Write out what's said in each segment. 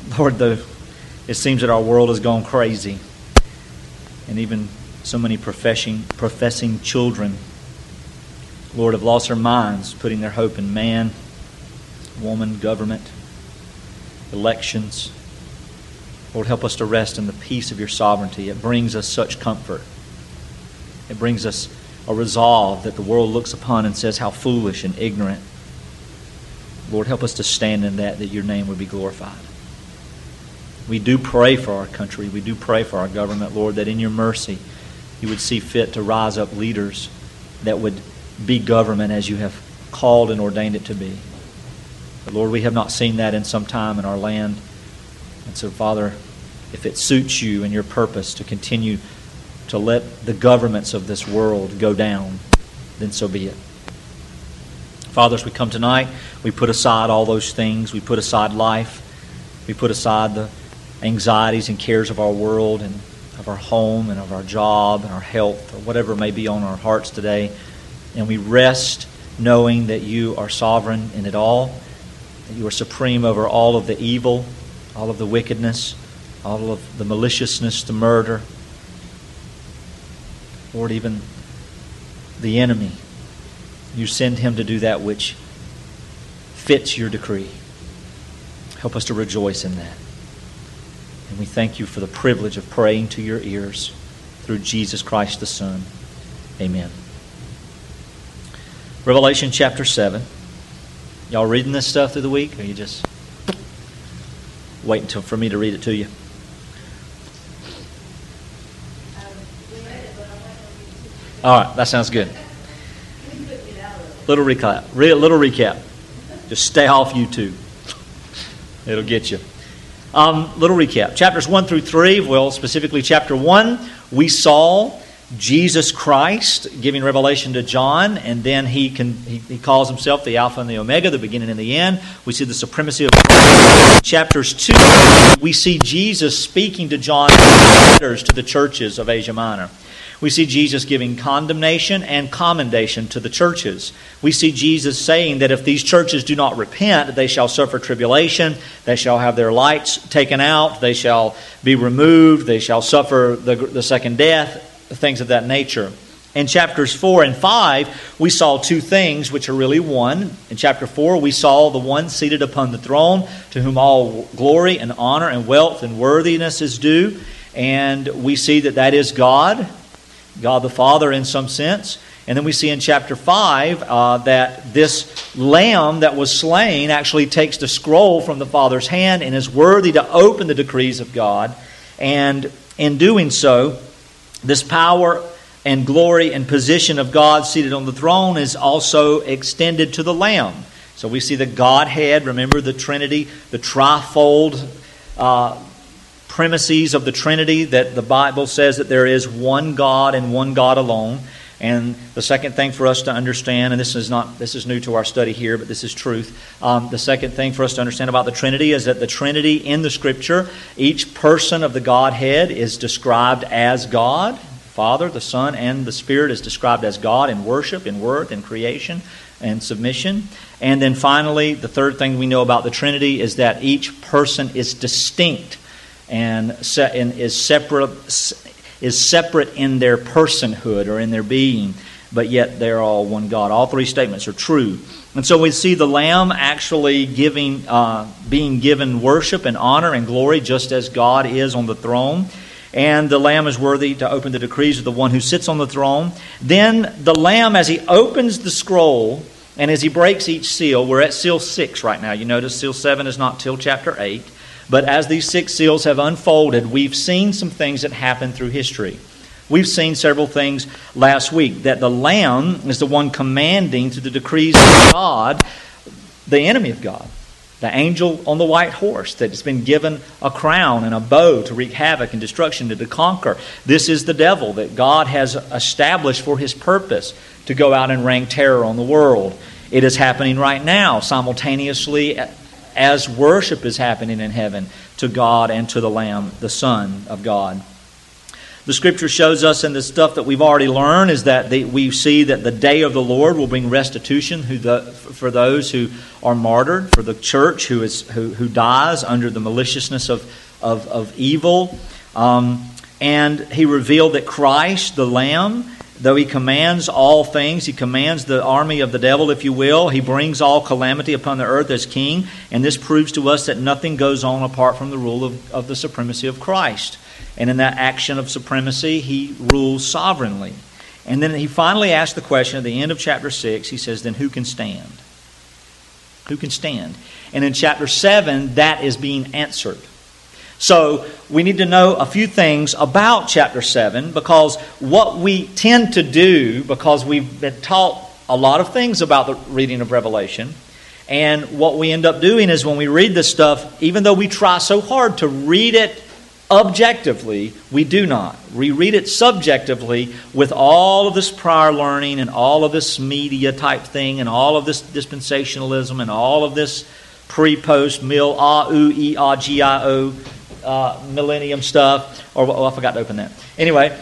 Lord, it seems that our world has gone crazy, and even so many professing children, Lord, have lost their minds, putting their hope in man, woman, government, elections. Lord, help us to rest in the peace of your sovereignty. It brings us such comfort. It brings us a resolve that the world looks upon and says how foolish and ignorant. Lord, help us to stand in that your name would be glorified. We do pray for our country. We do pray for our government, Lord, that in your mercy you would see fit to rise up leaders that would be government as you have called and ordained it to be. But Lord, we have not seen that in some time in our land. And so, Father, if it suits you and your purpose to continue to let the governments of this world go down, then so be it. Father, as we come tonight, we put aside all those things. We put aside life. We put aside the anxieties and cares of our world and of our home and of our job and our health or whatever may be on our hearts today. And we rest knowing that you are sovereign in it all, that you are supreme over all of the evil, all of the wickedness, all of the maliciousness, the murder. Lord, even the enemy, you send him to do that which fits your decree. Help us to rejoice in that. And we thank you for the privilege of praying to your ears through Jesus Christ the Son. Amen. Revelation chapter 7. Y'all reading this stuff through the week, or you just wait for me to read it to you? All right, that sounds good. Little recap. Just stay off YouTube. It'll get you. Little recap. Chapters 1 through 3, well, specifically chapter 1, we saw Jesus Christ giving revelation to John, and then he calls himself the Alpha and the Omega, the beginning and the end. We see the supremacy of chapters 2. We see Jesus speaking to John in letters to the churches of Asia Minor. We see Jesus giving condemnation and commendation to the churches. We see Jesus saying that if these churches do not repent, they shall suffer tribulation, they shall have their lights taken out, they shall be removed, they shall suffer the second death, things of that nature. In chapters 4 and 5, we saw two things which are really one. In chapter 4, we saw the one seated upon the throne, to whom all glory and honor and wealth and worthiness is due. And we see that is God. God the Father in some sense. And then we see in chapter 5 that this lamb that was slain actually takes the scroll from the Father's hand and is worthy to open the decrees of God. And in doing so, this power and glory and position of God seated on the throne is also extended to the lamb. So we see the Godhead, remember the Trinity, the trifold premises of the Trinity, that the Bible says that there is one God and one God alone. And the second thing for us to understand, and this is new to our study here, but this is truth. The second thing for us to understand about the Trinity is that the Trinity in the Scripture, each person of the Godhead is described as God. The Father, the Son, and the Spirit is described as God in worship, in worth, in creation, and submission. And then finally, the third thing we know about the Trinity is that each person is distinct and is separate in their personhood or in their being, but yet they're all one God. All three statements are true. And so we see the Lamb actually being given worship and honor and glory just as God is on the throne. And the Lamb is worthy to open the decrees of the one who sits on the throne. Then the Lamb, as he opens the scroll and as he breaks each seal, we're at seal 6 right now. You notice seal 7 is not till chapter 8. But as these 6 seals have unfolded, we've seen some things that happen through history. We've seen several things last week. That the Lamb is the one commanding through the decrees of God, the enemy of God. The angel on the white horse that has been given a crown and a bow to wreak havoc and destruction, to conquer. This is the devil that God has established for his purpose, to go out and rain terror on the world. It is happening right now, simultaneously as worship is happening in heaven to God and to the Lamb, the Son of God. The Scripture shows us in the stuff that we've already learned is that we see that the day of the Lord will bring restitution for those who are martyred, for the church who dies under the maliciousness of evil. And He revealed that Christ, the Lamb, though He commands all things, He commands the army of the devil, if you will, He brings all calamity upon the earth as King. And this proves to us that nothing goes on apart from the rule of the supremacy of Christ. And in that action of supremacy, He rules sovereignly. And then He finally asks the question at the end of chapter 6. He says, then who can stand? Who can stand? And in chapter 7, that is being answered. So we need to know a few things about chapter 7, because what we tend to do, because we've been taught a lot of things about the reading of Revelation, and what we end up doing is when we read this stuff, even though we try so hard to read it objectively, we do not. We read it subjectively with all of this prior learning and all of this media type thing and all of this dispensationalism and all of this pre-post millennium stuff. I forgot to open that. Anyway,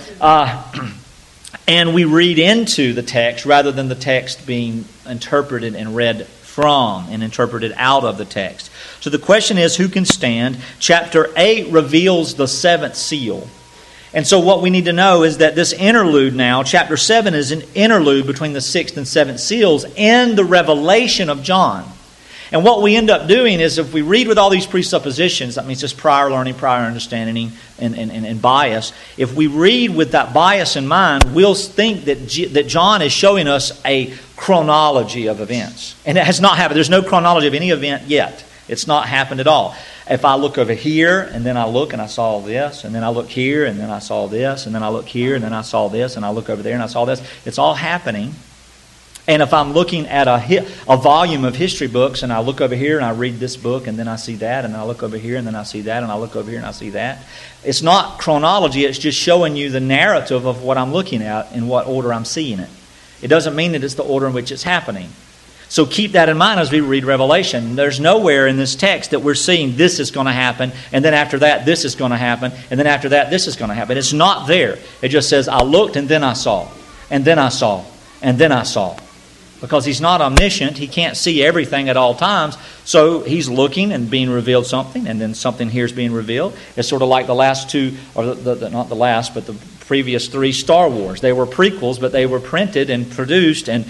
and we read into the text rather than the text being interpreted and read from and interpreted out of the text. So the question is, who can stand? Chapter 8 reveals the seventh seal. And so what we need to know is that this interlude now, chapter 7 is an interlude between the sixth and seventh seals in the revelation of John. And what we end up doing is, if we read with all these presuppositions, that means just prior learning, prior understanding, and bias. If we read with that bias in mind, we'll think that John is showing us a chronology of events. And it has not happened. There's no chronology of any event yet. It's not happened at all. If I look over here, and then I look and I saw this, and then I look here, and then I saw this, and then I look here, and then I saw this, and I look over there, and I saw this, it's all happening. And if I'm looking at a volume of history books, and I look over here and I read this book, and then I see that, and I look over here and then I see that, and I look over here and I see that, it's not chronology, it's just showing you the narrative of what I'm looking at, in what order I'm seeing it. It doesn't mean that it's the order in which it's happening. So keep that in mind as we read Revelation. There's nowhere in this text that we're seeing this is going to happen, and then after that this is going to happen, and then after that this is going to happen. It's not there. It just says, I looked and then I saw, and then I saw, and then I saw. Because He's not omniscient, He can't see everything at all times. So He's looking and being revealed something, and then something here is being revealed. It's sort of like the last two, or not the last, but the previous three Star Wars. They were prequels, but they were printed and produced and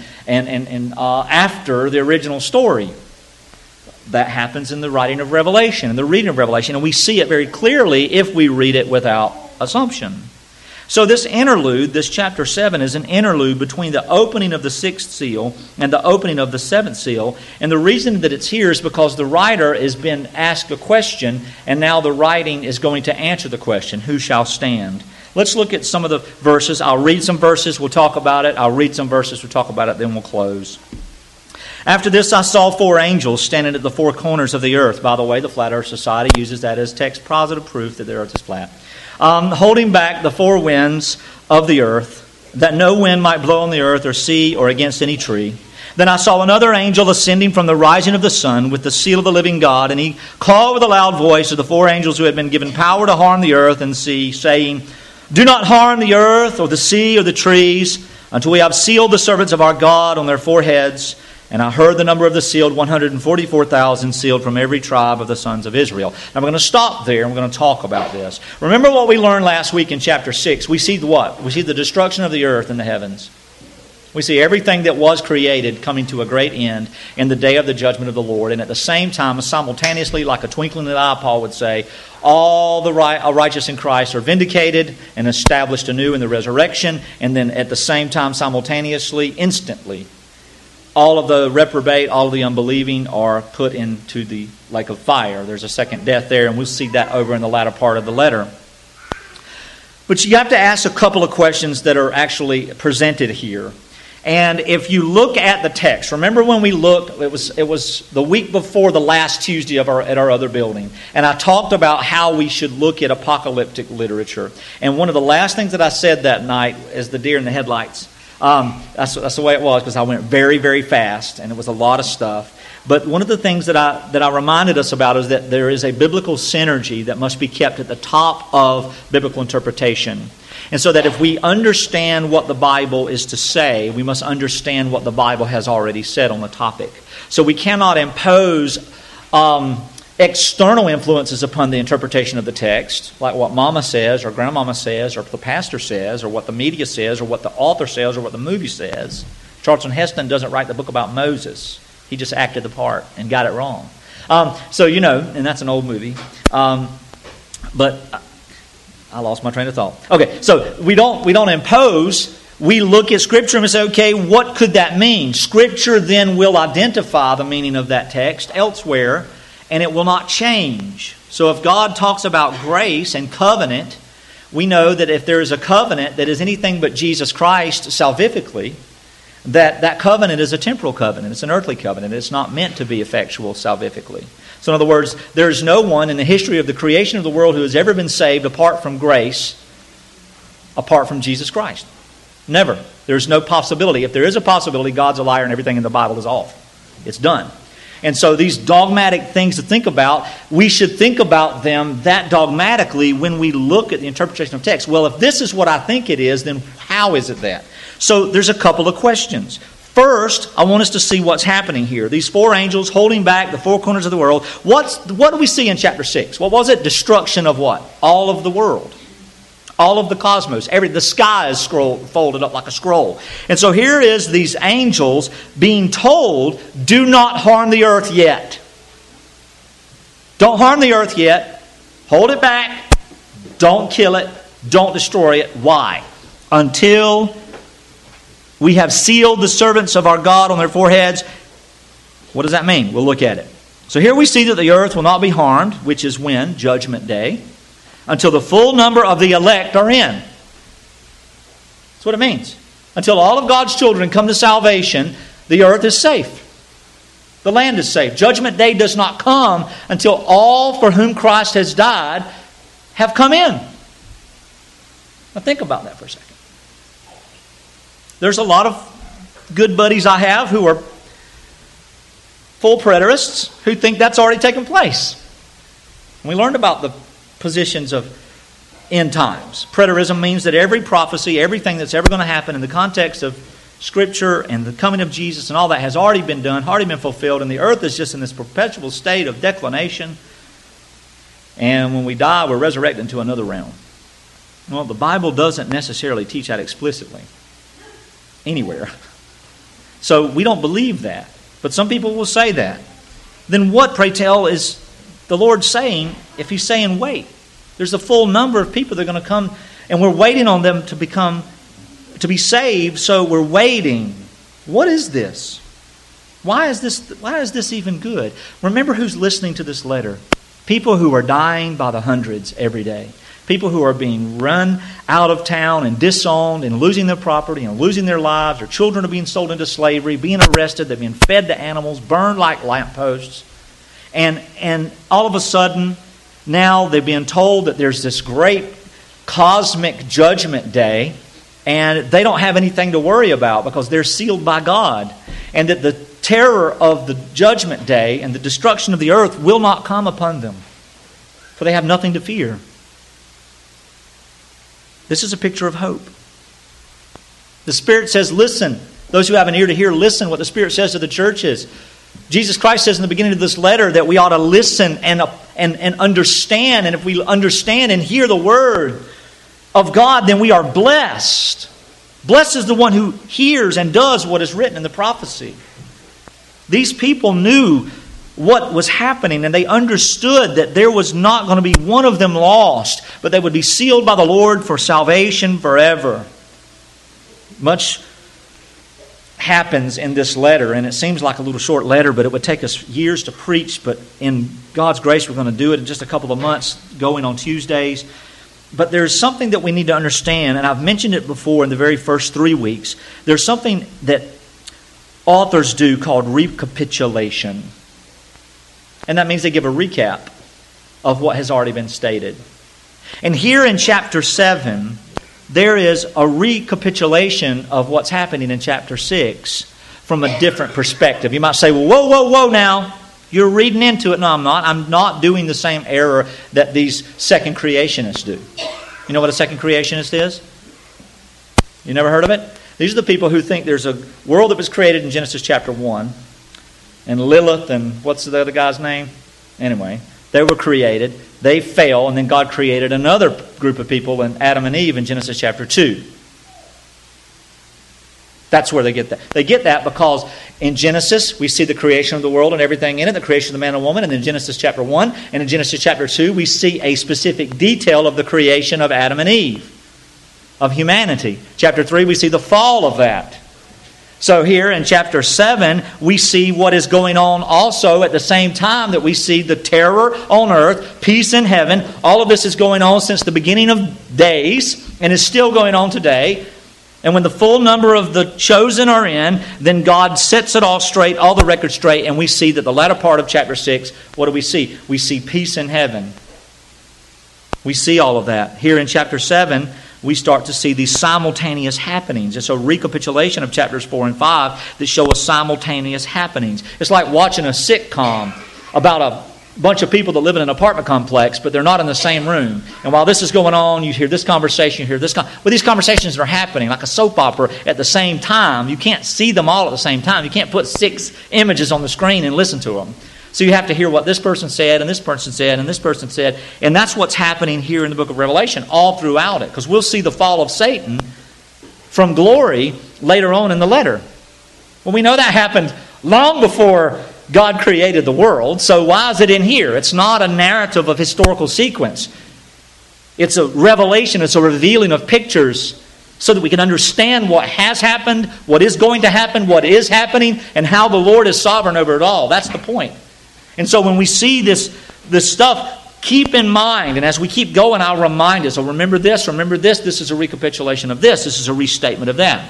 after the original story. That happens in the writing of Revelation, in the reading of Revelation, and we see it very clearly if we read it without assumption. So this interlude, this chapter 7, is an interlude between the opening of the sixth seal and the opening of the seventh seal. And the reason that it's here is because the writer has been asked a question, and now the writing is going to answer the question, who shall stand? Let's look at some of the verses. I'll read some verses, we'll talk about it. I'll read some verses, we'll talk about it, then we'll close. After this I saw four angels standing at the four corners of the earth. By the way, the Flat Earth Society uses that as text positive proof that the earth is flat. Holding back the four winds of the earth, that no wind might blow on the earth or sea or against any tree. Then I saw another angel ascending from the rising of the sun with the seal of the living God, and he called with a loud voice to the four angels who had been given power to harm the earth and sea, saying, Do not harm the earth or the sea or the trees, until we have sealed the servants of our God on their foreheads. And I heard the number of the sealed, 144,000 sealed from every tribe of the sons of Israel. Now we're going to stop there and we're going to talk about this. Remember what we learned last week in chapter 6. We see what? We see the destruction of the earth and the heavens. We see everything that was created coming to a great end in the day of the judgment of the Lord. And at the same time, simultaneously, like a twinkling in the eye, Paul would say, all the righteous in Christ are vindicated and established anew in the resurrection. And then at the same time, simultaneously, instantly, all of the reprobate, all of the unbelieving are put into the lake of fire. There's a second death there, and we'll see that over in the latter part of the letter. But you have to ask a couple of questions that are actually presented here. And if you look at the text, remember when we looked, it was the week before the last Tuesday at our other building, and I talked about how we should look at apocalyptic literature. And one of the last things that I said that night is the deer in the headlights. That's the way it was, because I went very, very fast, and it was a lot of stuff. But one of the things that I reminded us about is that there is a biblical synergy that must be kept at the top of biblical interpretation. And so that if we understand what the Bible is to say, we must understand what the Bible has already said on the topic. So we cannot impose external influences upon the interpretation of the text, like what Mama says, or Grandmama says, or the pastor says, or what the media says, or what the author says, or what the movie says. Charlton Heston doesn't write the book about Moses. He just acted the part and got it wrong. So, and that's an old movie. But I lost my train of thought. Okay, so we don't impose. We look at Scripture and we say, okay, what could that mean? Scripture then will identify the meaning of that text elsewhere, and it will not change. So if God talks about grace and covenant, we know that if there is a covenant that is anything but Jesus Christ salvifically, that covenant is a temporal covenant. It's an earthly covenant. It's not meant to be effectual salvifically. So in other words, there is no one in the history of the creation of the world who has ever been saved apart from grace, apart from Jesus Christ. Never. There's no possibility. If there is a possibility, God's a liar and everything in the Bible is off. It's done. And so these dogmatic things to think about, we should think about them that dogmatically when we look at the interpretation of text. Well, if this is what I think it is, then how is it that? So there's a couple of questions. First, I want us to see what's happening here. These four angels holding back the four corners of the world. What do we see in chapter 6? What was it? Destruction of what? All of the world. All of the cosmos. The sky is folded up like a scroll. And so here is these angels being told, do not harm the earth yet. Don't harm the earth yet. Hold it back. Don't kill it. Don't destroy it. Why? Until we have sealed the servants of our God on their foreheads. What does that mean? We'll look at it. So here we see that the earth will not be harmed, which is when? Judgment Day. Until the full number of the elect are in. That's what it means. Until all of God's children come to salvation, the earth is safe. The land is safe. Judgment Day does not come until all for whom Christ has died have come in. Now think about that for a second. There's a lot of good buddies I have who are full preterists who think that's already taken place. We learned about the positions of end times. Preterism means that every prophecy, everything that's ever going to happen in the context of Scripture and the coming of Jesus and all that has already been done, already been fulfilled, and the earth is just in this perpetual state of declination. And when we die, we're resurrected into another realm. Well, the Bible doesn't necessarily teach that explicitly anywhere. So we don't believe that. But some people will say that. Then what, pray tell, is the Lord saying if He's saying wait? There's a full number of people that are going to come, and we're waiting on them to be saved, so we're waiting. What is this? Why is this even good? Remember who's listening to this letter. People who are dying by the hundreds every day. People who are being run out of town and disowned and losing their property and losing their lives. Their children are being sold into slavery, being arrested. They're being fed to animals, burned like lampposts. And all of a sudden, now they're being told that there's this great cosmic judgment day, and they don't have anything to worry about because they're sealed by God. And that the terror of the judgment day and the destruction of the earth will not come upon them, for they have nothing to fear. This is a picture of hope. The Spirit says, listen. Those who have an ear to hear, listen what the Spirit says to the churches. Jesus Christ says in the beginning of this letter that we ought to listen and understand. And if we understand and hear the Word of God, then we are blessed. Blessed is the one who hears and does what is written in the prophecy. These people knew what was happening, and they understood that there was not going to be one of them lost, but they would be sealed by the Lord for salvation forever. Much happens in this letter, and it seems like a little short letter, but it would take us years to preach, but in God's grace we're going to do it in just a couple of months, going on Tuesdays. But there's something that we need to understand, and I've mentioned it before in the very first 3 weeks. There's something that authors do called recapitulation. And that means they give a recap of what has already been stated. And here in chapter 7, there is a recapitulation of what's happening in chapter 6. from a different perspective. You might say, well, whoa now. You're reading into it. No, I'm not. I'm not doing the same error that these second creationists do. You know what a second creationist is? You never heard of it? These are the people who think there's a world that was created in Genesis chapter 1. And Lilith and what's the other guy's name? Anyway, they were created. They fell, and then God created another group of people in Adam and Eve in Genesis chapter 2. That's where they get that. They get that because in Genesis, we see the creation of the world and everything in it, the creation of the man and woman, and in Genesis chapter 1 and in Genesis chapter 2, we see a specific detail of the creation of Adam and Eve, of humanity. Chapter 3, we see the fall of that. So here in chapter 7, we see what is going on also at the same time that we see the terror on earth, peace in heaven. All of this is going on since the beginning of days and is still going on today. And when the full number of the chosen are in, then God sets it all straight, all the records straight, and we see that the latter part of chapter 6, what do we see? We see peace in heaven. We see all of that. Here in chapter 7, we start to see these simultaneous happenings. It's a recapitulation of chapters 4 and 5 that show us simultaneous happenings. It's like watching a sitcom about a bunch of people that live in an apartment complex, but they're not in the same room. And while this is going on, you hear this conversation, you hear this well, these conversations are happening like a soap opera at the same time. You can't see them all at the same time. You can't put 6 images on the screen and listen to them. So you have to hear what this person said, and this person said, and this person said. And that's what's happening here in the book of Revelation, all throughout it. Because we'll see the fall of Satan from glory later on in the letter. Well, we know that happened long before God created the world, so why is it in here? It's not a narrative of historical sequence. It's a revelation, it's a revealing of pictures so that we can understand what has happened, what is going to happen, what is happening, and how the Lord is sovereign over it all. That's the point. And so when we see this stuff, keep in mind, and as we keep going, I'll remind us, remember this, this is a recapitulation of this is a restatement of that.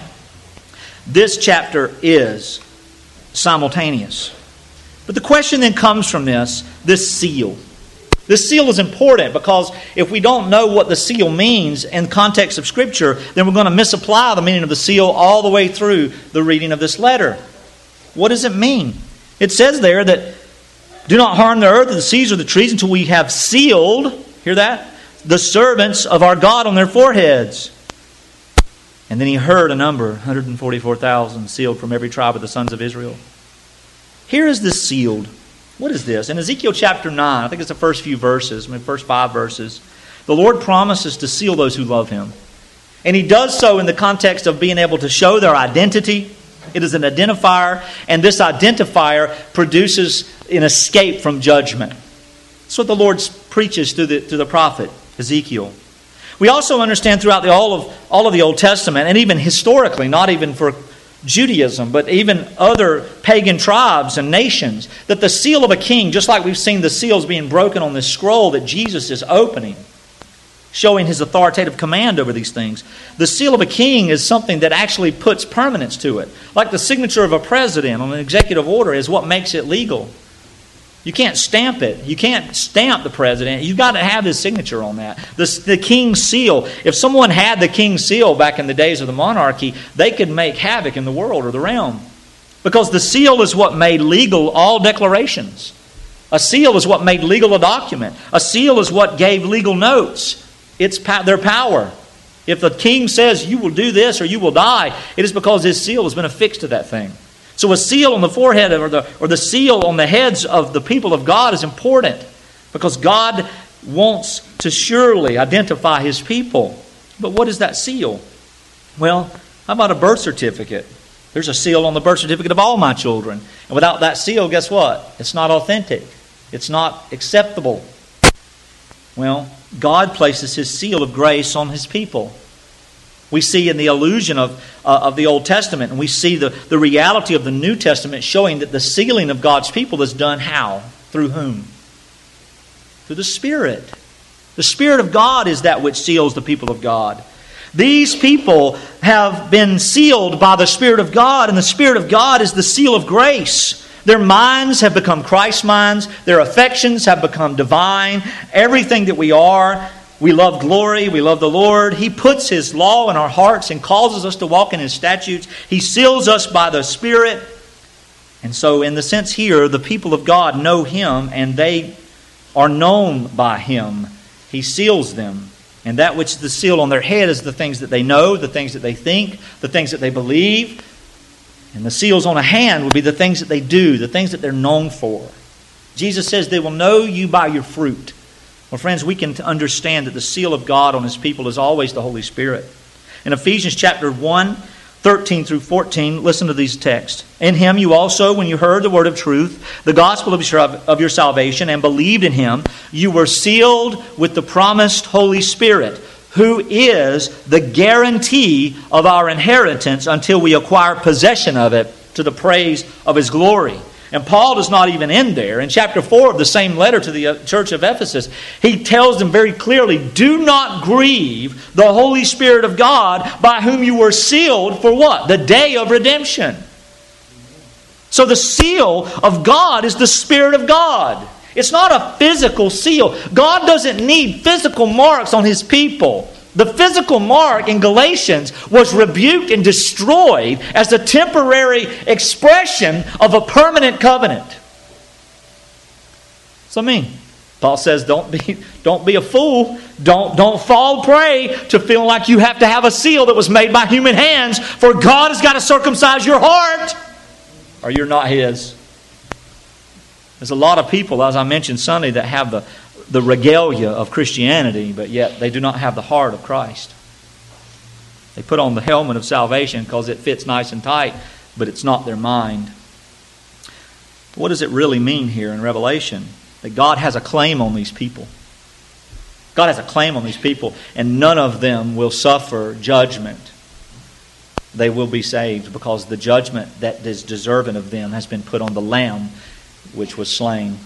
This chapter is simultaneous. But the question then comes from this seal. This seal is important because if we don't know what the seal means in the context of Scripture, then we're going to misapply the meaning of the seal all the way through the reading of this letter. What does it mean? It says there that do not harm the earth or the seas or the trees until we have sealed, hear that? The servants of our God on their foreheads. And then he heard a number, 144,000 sealed from every tribe of the sons of Israel. Here is this sealed. What is this? In Ezekiel chapter 9, I think it's the first few verses, first 5 verses, the Lord promises to seal those who love Him. And He does so in the context of being able to show their identity. It is an identifier, and this identifier produces an escape from judgment. That's what the Lord preaches to the prophet Ezekiel. We also understand throughout all of the Old Testament, and even historically, not even for Judaism, but even other pagan tribes and nations, that the seal of a king, just like we've seen the seals being broken on this scroll that Jesus is opening, showing His authoritative command over these things, the seal of a king is something that actually puts permanence to it. Like the signature of a president on an executive order is what makes it legal. You can't stamp it. You can't stamp the president. You've got to have his signature on that. The king's seal. If someone had the king's seal back in the days of the monarchy, they could make havoc in the world or the realm. Because the seal is what made legal all declarations. A seal is what made legal a document. A seal is what gave legal notes. It's their power. If the king says you will do this or you will die, it is because his seal has been affixed to that thing. So a seal on the forehead or the seal on the heads of the people of God is important because God wants to surely identify His people. But what is that seal? Well, how about a birth certificate? There's a seal on the birth certificate of all my children. And without that seal, guess what? It's not authentic. It's not acceptable. Well, God places His seal of grace on His people. We see in the allusion of the Old Testament, and we see the reality of the New Testament showing that the sealing of God's people is done how? Through whom? Through the Spirit. The Spirit of God is that which seals the people of God. These people have been sealed by the Spirit of God, and the Spirit of God is the seal of grace. Their minds have become Christ's minds. Their affections have become divine. Everything that we are We love glory. We love the Lord. He puts His law in our hearts and causes us to walk in His statutes. He seals us by the Spirit. And so in the sense here, the people of God know Him and they are known by Him. He seals them. And that which is the seal on their head is the things that they know, the things that they think, the things that they believe. And the seals on a hand would be the things that they do, the things that they're known for. Jesus says they will know you by your fruit. Well, friends, we can understand that the seal of God on His people is always the Holy Spirit. In Ephesians chapter 1, 13 through 14, listen to these texts. In Him you also, when you heard the word of truth, the gospel of your salvation, and believed in Him, you were sealed with the promised Holy Spirit, who is the guarantee of our inheritance until we acquire possession of it to the praise of His glory. And Paul does not even end there. In chapter 4 of the same letter to the church of Ephesus, he tells them very clearly, do not grieve the Holy Spirit of God, by whom you were sealed for what? The day of redemption. So the seal of God is the Spirit of God. It's not a physical seal. God doesn't need physical marks on His people. The physical mark in Galatians was rebuked and destroyed as a temporary expression of a permanent covenant. So Paul says, don't be a fool. Don't fall prey to feeling like you have to have a seal that was made by human hands, for God has got to circumcise your heart, or you're not His. There's a lot of people, as I mentioned Sunday, that have the regalia of Christianity, but yet they do not have the heart of Christ. They put on the helmet of salvation because it fits nice and tight, but it's not their mind. What does it really mean here in Revelation? That God has a claim on these people. God has a claim on these people, and none of them will suffer judgment. They will be saved because the judgment that is deserving of them has been put on the Lamb which was slain.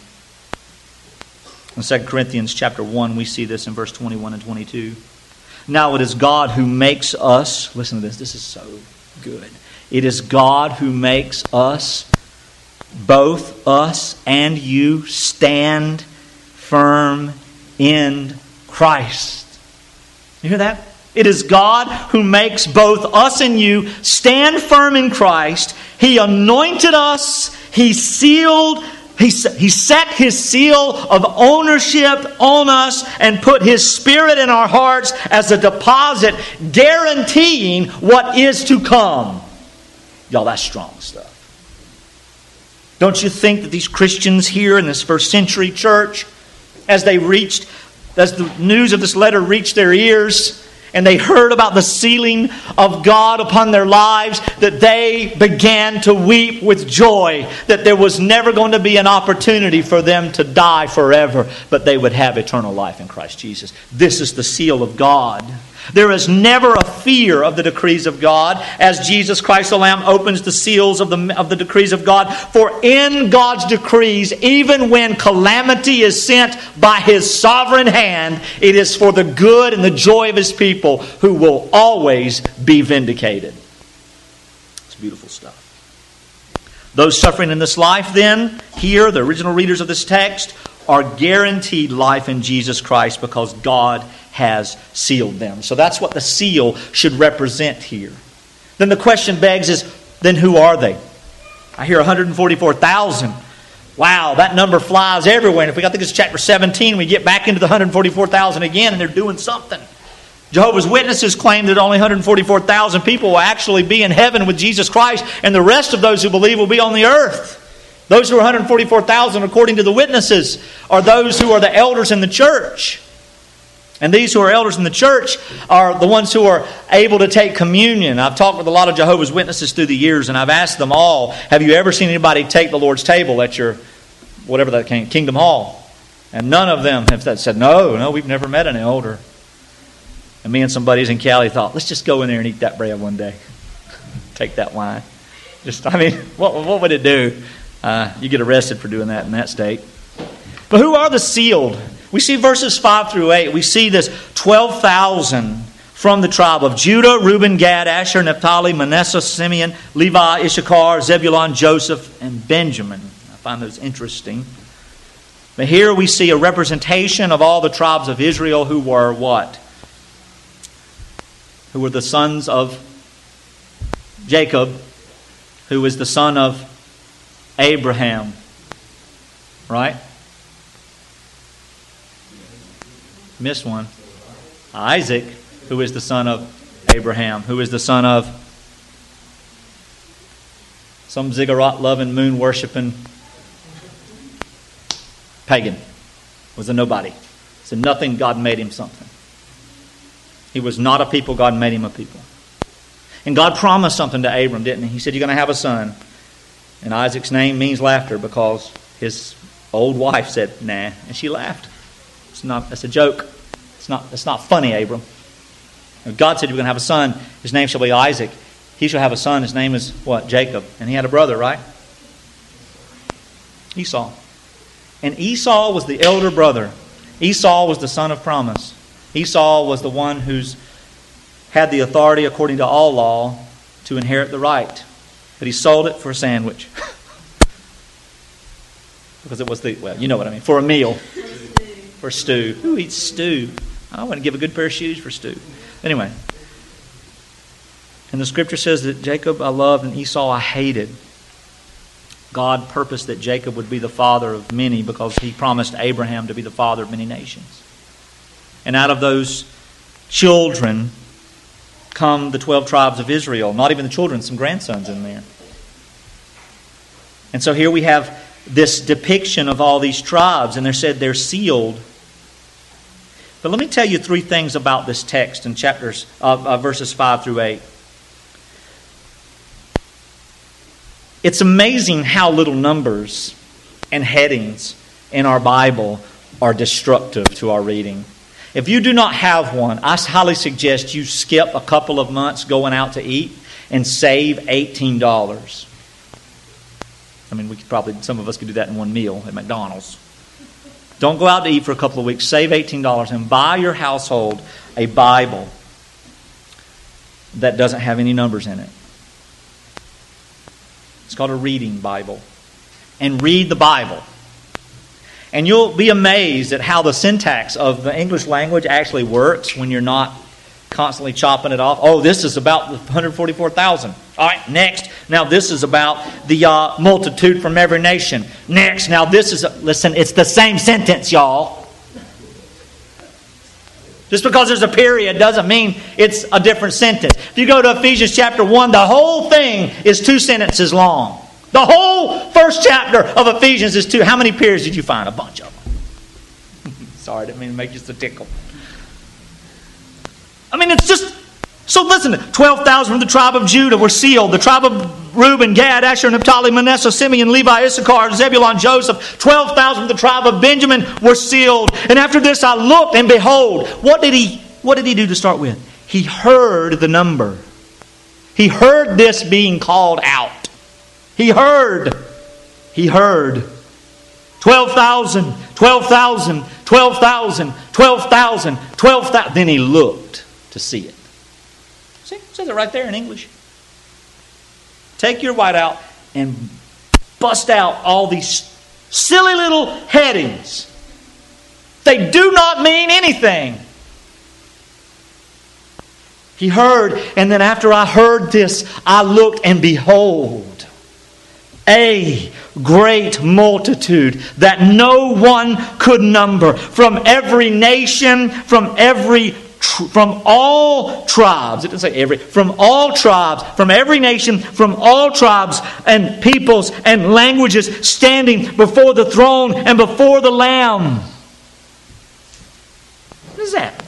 In 2 Corinthians chapter 1, we see this in verse 21 and 22. Now it is God who makes us, listen to this is so good. It is God who makes us, both us and you, stand firm in Christ. You hear that? It is God who makes both us and you stand firm in Christ. He anointed us. He sealed. He set His seal of ownership on us and put His Spirit in our hearts as a deposit, guaranteeing what is to come. Y'all, that's strong stuff. Don't you think that these Christians here in this first century church, as the news of this letter reached their ears, and they heard about the sealing of God upon their lives, that they began to weep with joy that there was never going to be an opportunity for them to die forever, but they would have eternal life in Christ Jesus. This is the seal of God. There is never a fear of the decrees of God as Jesus Christ the Lamb opens the seals of the decrees of God. For in God's decrees, even when calamity is sent by His sovereign hand, it is for the good and the joy of His people, who will always be vindicated. It's beautiful stuff. Those suffering in this life then, here, the original readers of this text, are guaranteed life in Jesus Christ because God has sealed them. So that's what the seal should represent here. Then the question begs is, then who are they? I hear 144,000. Wow, that number flies everywhere. And if we got to this chapter 17, we get back into the 144,000 again, and they're doing something. Jehovah's Witnesses claim that only 144,000 people will actually be in heaven with Jesus Christ, and the rest of those who believe will be on the earth. Those who are 144,000, according to the witnesses, are those who are the elders in the church. And these who are elders in the church are the ones who are able to take communion. I've talked with a lot of Jehovah's Witnesses through the years, and I've asked them all, have you ever seen anybody take the Lord's table at your, whatever that came, Kingdom Hall? And none of them have said, no, we've never met an elder. And me and some buddies in Cali thought, let's just go in there and eat that bread one day. Take that wine. What would it do? You get arrested for doing that in that state. But who are the sealed? We see verses 5 through 8. We see this 12,000 from the tribe of Judah, Reuben, Gad, Asher, Naphtali, Manasseh, Simeon, Levi, Issachar, Zebulun, Joseph, and Benjamin. I find those interesting. But here we see a representation of all the tribes of Israel who were what? Who were the sons of Jacob, who was the son of Abraham. Right? Missed one. Isaac, who is the son of Abraham, who is the son of some ziggurat-loving, moon-worshipping pagan. Was a nobody. So nothing, God made him something. He was not a people, God made him a people. And God promised something to Abram, didn't he? He said, you're going to have a son. And Isaac's name means laughter because his old wife said, nah. And she laughed. That's a joke. It's not funny, Abram. And God said, you're going to have a son. His name shall be Isaac. He shall have a son. His name is what? Jacob. And he had a brother, right? Esau. And Esau was the elder brother. Esau was the son of promise. Esau was the one who's had the authority according to all law to inherit the right. But he sold it for a sandwich. Because it was you know what I mean, for a meal. For stew. Who eats stew? I wouldn't give a good pair of shoes for stew. Anyway. And the scripture says that Jacob I loved and Esau I hated. God purposed that Jacob would be the father of many because he promised Abraham to be the father of many nations. And out of those children come the 12 tribes of Israel. Not even the children, some grandsons in there. And so here we have this depiction of all these tribes, and they're said they're sealed. But let me tell you 3 things about this text in verses 5 through 8. It's amazing how little numbers and headings in our Bible are destructive to our reading. If you do not have one, I highly suggest you skip a couple of months going out to eat and save $18. I mean, some of us could do that in one meal at McDonald's. Don't go out to eat for a couple of weeks. Save $18 and buy your household a Bible that doesn't have any numbers in it. It's called a reading Bible. And read the Bible. And you'll be amazed at how the syntax of the English language actually works when you're not constantly chopping it off. Oh, this is about the 144,000. All right, next. Now this is about the multitude from every nation. Next. Now this is... Listen, it's the same sentence, y'all. Just because there's a period doesn't mean it's a different sentence. If you go to Ephesians chapter 1, the whole thing is 2 sentences long. The whole first chapter of Ephesians is 2. How many periods did you find? A bunch of them. Sorry, I didn't mean to make you so tickle. I mean, it's just... So listen, 12,000 from the tribe of Judah were sealed. The tribe of Reuben, Gad, Asher, Naphtali, Manasseh, Simeon, Levi, Issachar, Zebulun, Joseph. 12,000 from the tribe of Benjamin were sealed. And after this I looked, and behold, what did he do to start with? He heard the number. He heard this being called out. He heard. 12,000, 12,000, 12,000, 12,000, 12,000. Then he looked to see it. See, it says it right there in English. Take your whiteout and bust out all these silly little headings. They do not mean anything. He heard, and then after I heard this, I looked, and behold, a great multitude that no one could number, from every nation, from all tribes. It didn't say every. From all tribes, from every nation, from all tribes and peoples and languages, standing before the throne and before the Lamb. What is that?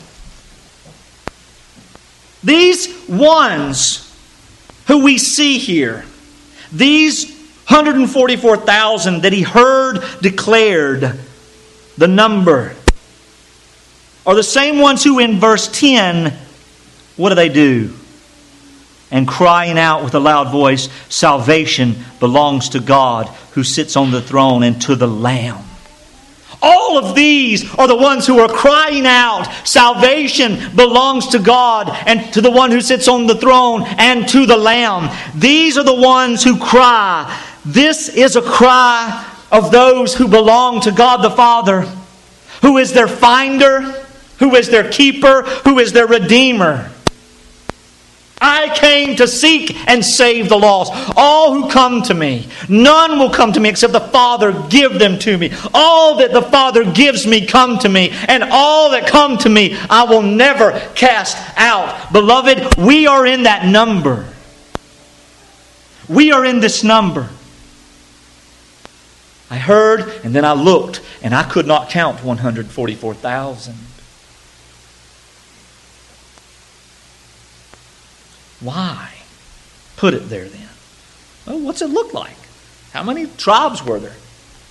These ones who we see here, these 144,000 that he heard declared the number, are the same ones who in verse 10, what do? And crying out with a loud voice, salvation belongs to God who sits on the throne and to the Lamb. All of these are the ones who are crying out, salvation belongs to God and to the one who sits on the throne and to the Lamb. These are the ones who cry. This is a cry of those who belong to God the Father, who is their finder, who is their keeper, who is their redeemer. I came to seek and save the lost. All who come to me, none will come to me except the Father give them to me. All that the Father gives me come to me, and all that come to me I will never cast out. Beloved, we are in that number. We are in this number. I heard and then I looked and I could not count 144,000. Why put it there then? Well, what's it look like? How many tribes were there?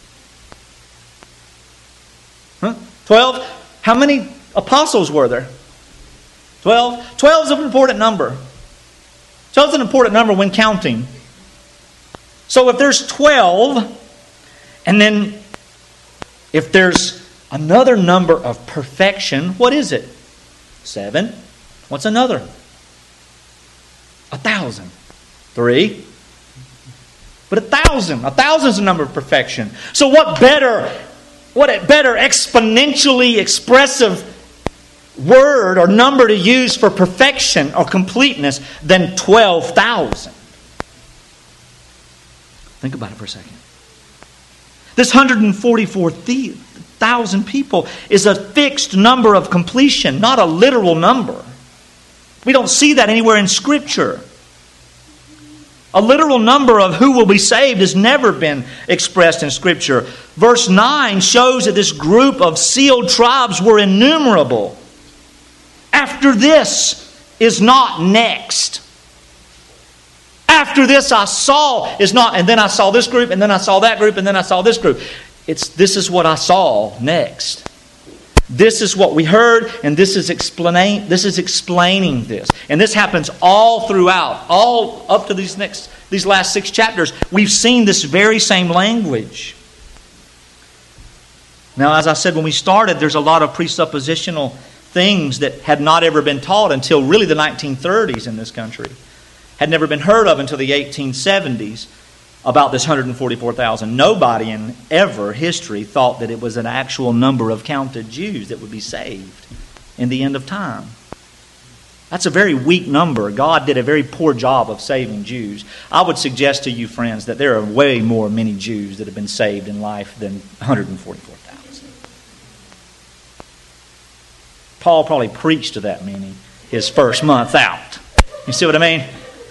12? How many apostles were there? 12? 12 is an important number. 12 is an important number when counting. So if there's 12, and then if there's another number of perfection, what is it? 7. What's another? 1,000. 3. But 1,000. 1,000 is a number of perfection. So what better exponentially expressive word or number to use for perfection or completeness than 12,000? Think about it for a second. This 144,000 people is a fixed number of completion, not a literal number. We don't see that anywhere in Scripture. A literal number of who will be saved has never been expressed in Scripture. Verse 9 shows that this group of sealed tribes were innumerable. After this is not next. After this I saw is not, and then I saw this group, and then I saw that group, and then I saw this group. This is what I saw next. This is what we heard, and this is explaining this. And this happens all throughout, all up to these last 6 chapters. We've seen this very same language. Now, as I said when we started, there's a lot of presuppositional things that had not ever been taught until really the 1930s in this country. Had never been heard of until the 1870s. About this 144,000. Nobody in ever history thought that it was an actual number of counted Jews that would be saved in the end of time. That's a very weak number. God did a very poor job of saving Jews. I would suggest to you, friends, that there are way more many Jews that have been saved in life than 144,000. Paul probably preached to that many his first month out. You see what I mean?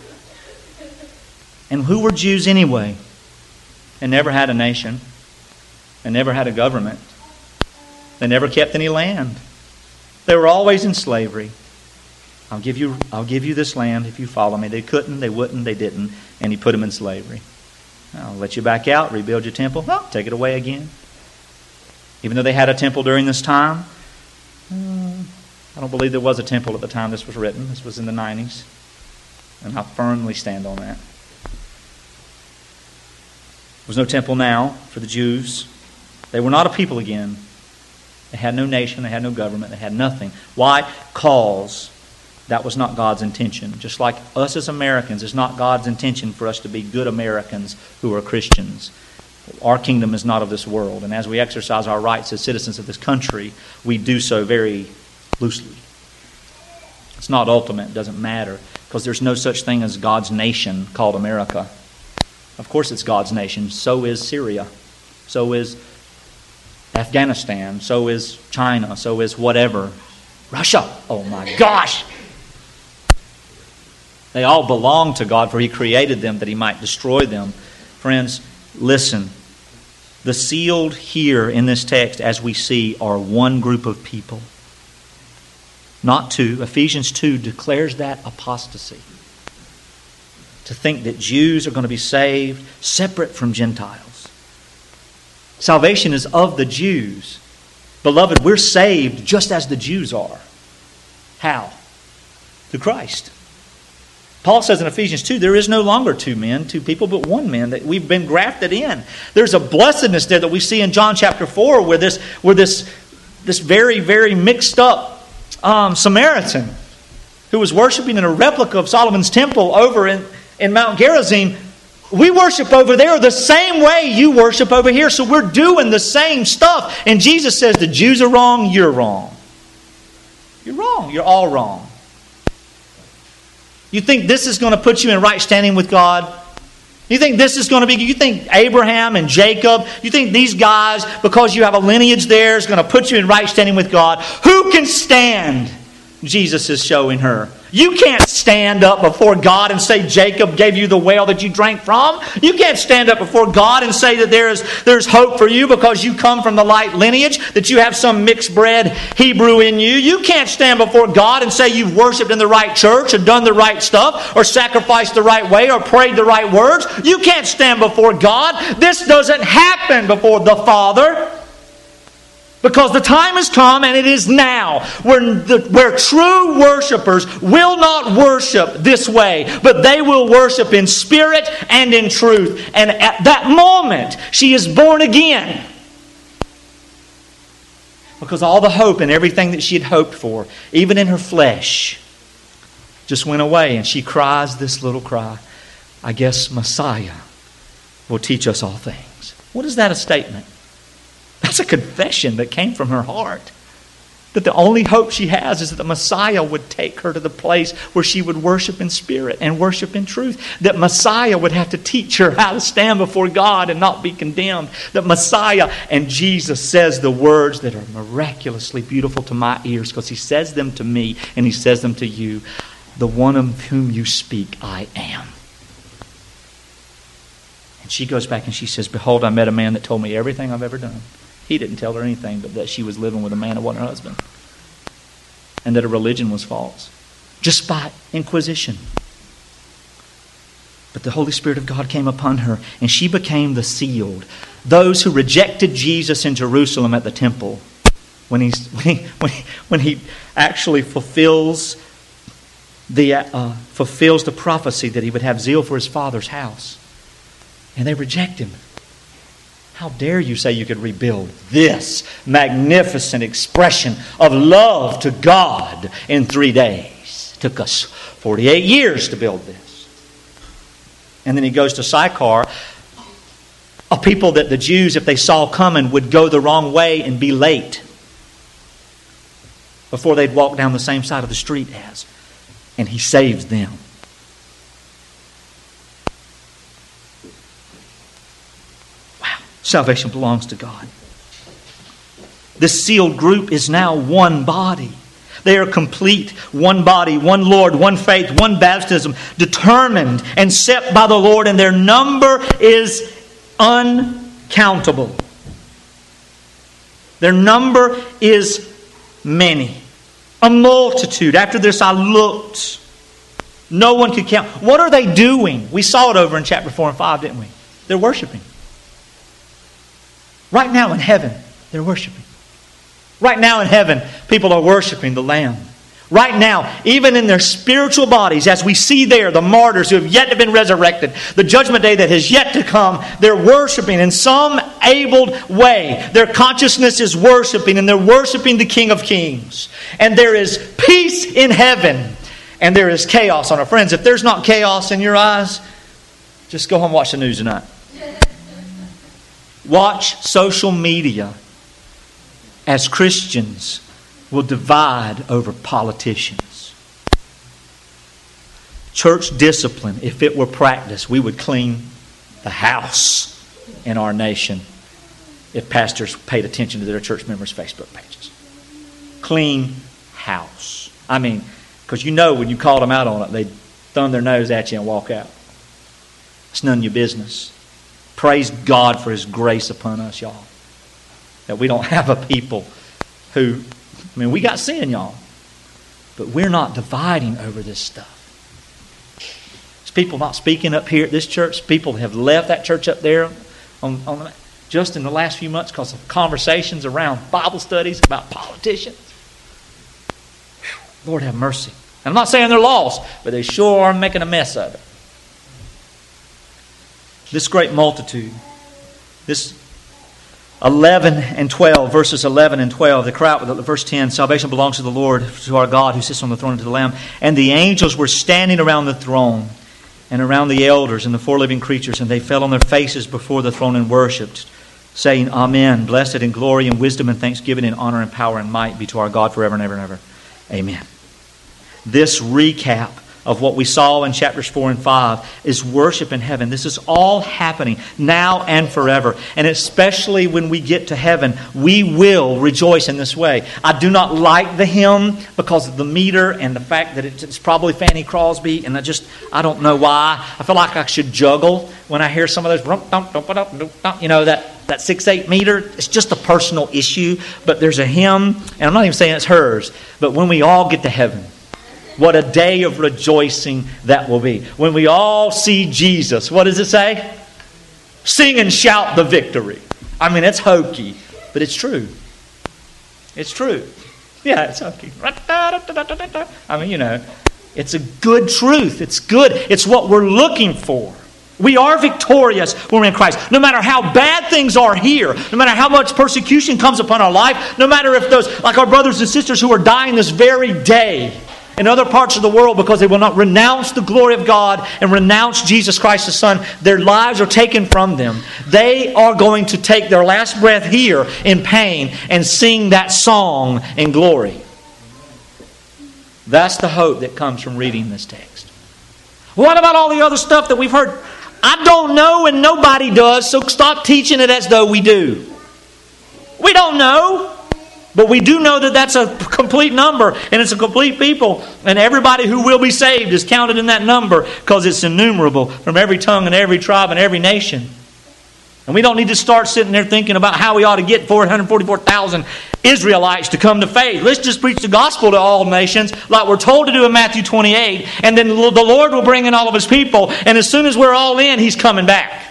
And who were Jews anyway? They never had a nation. They never had a government. They never kept any land. They were always in slavery. I'll give you this land if you follow me. They couldn't, they wouldn't, they didn't. And he put them in slavery. I'll let you back out, rebuild your temple. No, take it away again. Even though they had a temple during this time, I don't believe there was a temple at the time this was written. This was in the 90s. And I firmly stand on that. There was no temple now for the Jews. They were not a people again. They had no nation, they had no government, they had nothing. Why? Because that was not God's intention. Just like us as Americans, it's not God's intention for us to be good Americans who are Christians. Our kingdom is not of this world. And as we exercise our rights as citizens of this country, we do so very loosely. It's not ultimate, it doesn't matter, because there's no such thing as God's nation called America. Of course it's God's nation. So is Syria. So is Afghanistan. So is China. So is whatever. Russia. Oh my gosh. They all belong to God, for He created them that He might destroy them. Friends, listen. The sealed here in this text, as we see, are one group of people. Not two. Ephesians 2 declares that apostasy. To think that Jews are going to be saved separate from Gentiles. Salvation is of the Jews. Beloved, we're saved just as the Jews are. How? Through Christ. Paul says in Ephesians 2, there is no longer two people, but one man, that we've been grafted in. There's a blessedness there that we see in John chapter 4 where this very, very mixed up Samaritan who was worshiping in a replica of Solomon's temple over in Mount Gerizim we worship over there the same way you worship over here. So we're doing the same stuff. And Jesus says the Jews are wrong, you're wrong. You're wrong. You're all wrong. You think this is going to put you in right standing with God? You think this is going to be... You think Abraham and Jacob, you think these guys, because you have a lineage there, is going to put you in right standing with God? Who can stand? Jesus is showing her. You can't stand up before God and say Jacob gave you the well that you drank from. You can't stand up before God and say that there's hope for you because you come from the light lineage, that you have some mixed bred Hebrew in you. You can't stand before God and say you've worshiped in the right church or done the right stuff or sacrificed the right way or prayed the right words. You can't stand before God. This doesn't happen before the Father. Because the time has come, and it is now, where true worshipers will not worship this way, but they will worship in spirit and in truth. And at that moment, she is born again. Because all the hope and everything that she had hoped for, even in her flesh, just went away. And she cries this little cry, I guess Messiah will teach us all things. What is that a statement? That's a confession that came from her heart. That the only hope she has is that the Messiah would take her to the place where she would worship in spirit and worship in truth. That Messiah would have to teach her how to stand before God and not be condemned. That Messiah, and Jesus says the words that are miraculously beautiful to my ears because He says them to me and He says them to you. The one of whom you speak, I am. And she goes back and she says, behold, I met a man that told me everything I've ever done. He didn't tell her anything but that she was living with a man who wasn't her husband. And that her religion was false. Just by inquisition. But the Holy Spirit of God came upon her and she became the sealed. Those who rejected Jesus in Jerusalem at the temple, when he actually fulfills the prophecy that He would have zeal for His Father's house. And they reject Him. How dare you say you could rebuild this magnificent expression of love to God in 3 days? It took us 48 years to build this. And then he goes to Sychar, a people that the Jews, if they saw coming, would go the wrong way and be late before they'd walk down the same side of the street as. And he saves them. Salvation belongs to God. This sealed group is now one body. They are complete. One body, one Lord, one faith, one baptism, determined and set by the Lord, and their number is uncountable. Their number is many. A multitude. After this I looked. No one could count. What are they doing? We saw it over in chapter 4 and 5, didn't we? They're worshiping. Right now in heaven, they're worshiping. Right now in heaven, people are worshiping the Lamb. Right now, even in their spiritual bodies, as we see there, the martyrs who have yet to been resurrected, the judgment day that has yet to come, they're worshiping in some abled way. Their consciousness is worshiping, and they're worshiping the King of Kings. And there is peace in heaven, and there is chaos on earth. Friends, if there's not chaos in your eyes, just go home and watch the news tonight. Watch social media as Christians will divide over politicians. Church discipline, if it were practiced, we would clean the house in our nation if pastors paid attention to their church members' Facebook pages. Clean house. I mean, because you know when you called them out on it, they'd thumb their nose at you and walk out. It's none of your business. Praise God for His grace upon us, y'all. That we don't have a people who, we got sin, y'all. But we're not dividing over this stuff. There's people not speaking up here at this church. People have left that church up there just in the last few months because of conversations around Bible studies about politicians. Whew, Lord have mercy. And I'm not saying they're lost, but they sure are making a mess of it. This great multitude, this 11 and 12, verses 11 and 12, they cry out with verse 10, salvation belongs to the Lord, to our God who sits on the throne and to the Lamb. And the angels were standing around the throne, and around the elders and the four living creatures, and they fell on their faces before the throne and worshipped, saying, Amen. Blessed and glory and wisdom and thanksgiving and honor and power and might be to our God forever and ever and ever. Amen. This recap of what we saw in chapters 4 and 5 is worship in heaven. This is all happening now and forever. And especially when we get to heaven, we will rejoice in this way. I do not like the hymn because of the meter and the fact that it's probably Fanny Crosby, and I don't know why. I feel like I should juggle when I hear some of those, that 6/8 meter. It's just a personal issue, but there's a hymn, and I'm not even saying it's hers, but when we all get to heaven, what a day of rejoicing that will be. When we all see Jesus, what does it say? Sing and shout the victory. I mean, it's hokey, but it's true. It's true. Yeah, it's hokey. I mean, it's a good truth. It's good. It's what we're looking for. We are victorious when we're in Christ. No matter how bad things are here, no matter how much persecution comes upon our life, no matter if those, like our brothers and sisters who are dying this very day, in other parts of the world because they will not renounce the glory of God and renounce Jesus Christ the Son, their lives are taken from them. They are going to take their last breath here in pain and sing that song in glory. That's the hope that comes from reading this text. What about all the other stuff that we've heard? I don't know and nobody does, so stop teaching it as though we do. We don't know. But we do know that that's a complete number and it's a complete people. And everybody who will be saved is counted in that number because it's innumerable from every tongue and every tribe and every nation. And we don't need to start sitting there thinking about how we ought to get 444,000 Israelites to come to faith. Let's just preach the gospel to all nations like we're told to do in Matthew 28. And then the Lord will bring in all of His people. And as soon as we're all in, He's coming back.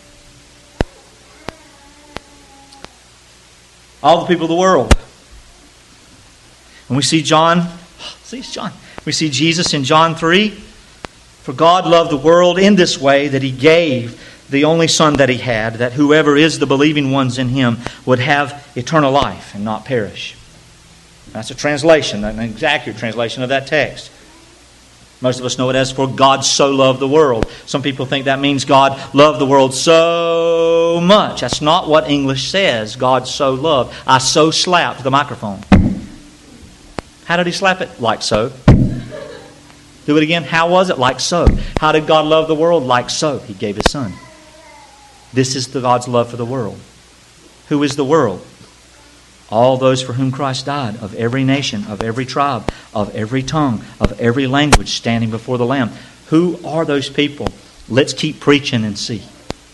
All the people of the world. And we see we see Jesus in John 3. For God loved the world in this way that He gave the only Son that He had, that whoever is the believing ones in Him would have eternal life and not perish. That's a translation, an exact translation of that text. Most of us know it as for God so loved the world. Some people think that means God loved the world so much. That's not what English says. God so loved. I so slapped the microphone. How did He slap it? Like so. Do it again. How was it? Like so. How did God love the world? Like so. He gave His Son. This is God's love for the world. Who is the world? All those for whom Christ died, of every nation, of every tribe, of every tongue, of every language, standing before the Lamb. Who are those people? Let's keep preaching and see.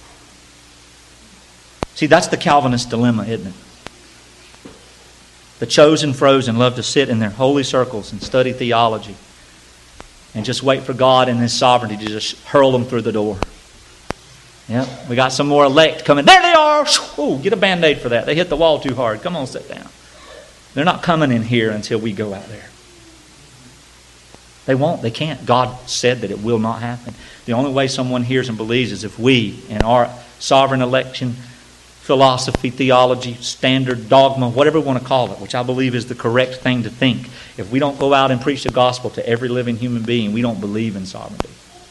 See, that's the Calvinist dilemma, isn't it? The chosen frozen love to sit in their holy circles and study theology and just wait for God and His sovereignty to just hurl them through the door. Yep, we got some more elect coming. There they are! Ooh, get a Band-Aid for that. They hit the wall too hard. Come on, sit down. They're not coming in here until we go out there. They won't. They can't. God said that it will not happen. The only way someone hears and believes is if we, in our sovereign election, philosophy, theology, standard, dogma, whatever we want to call it, which I believe is the correct thing to think. If we don't go out and preach the gospel to every living human being, we don't believe in sovereignty.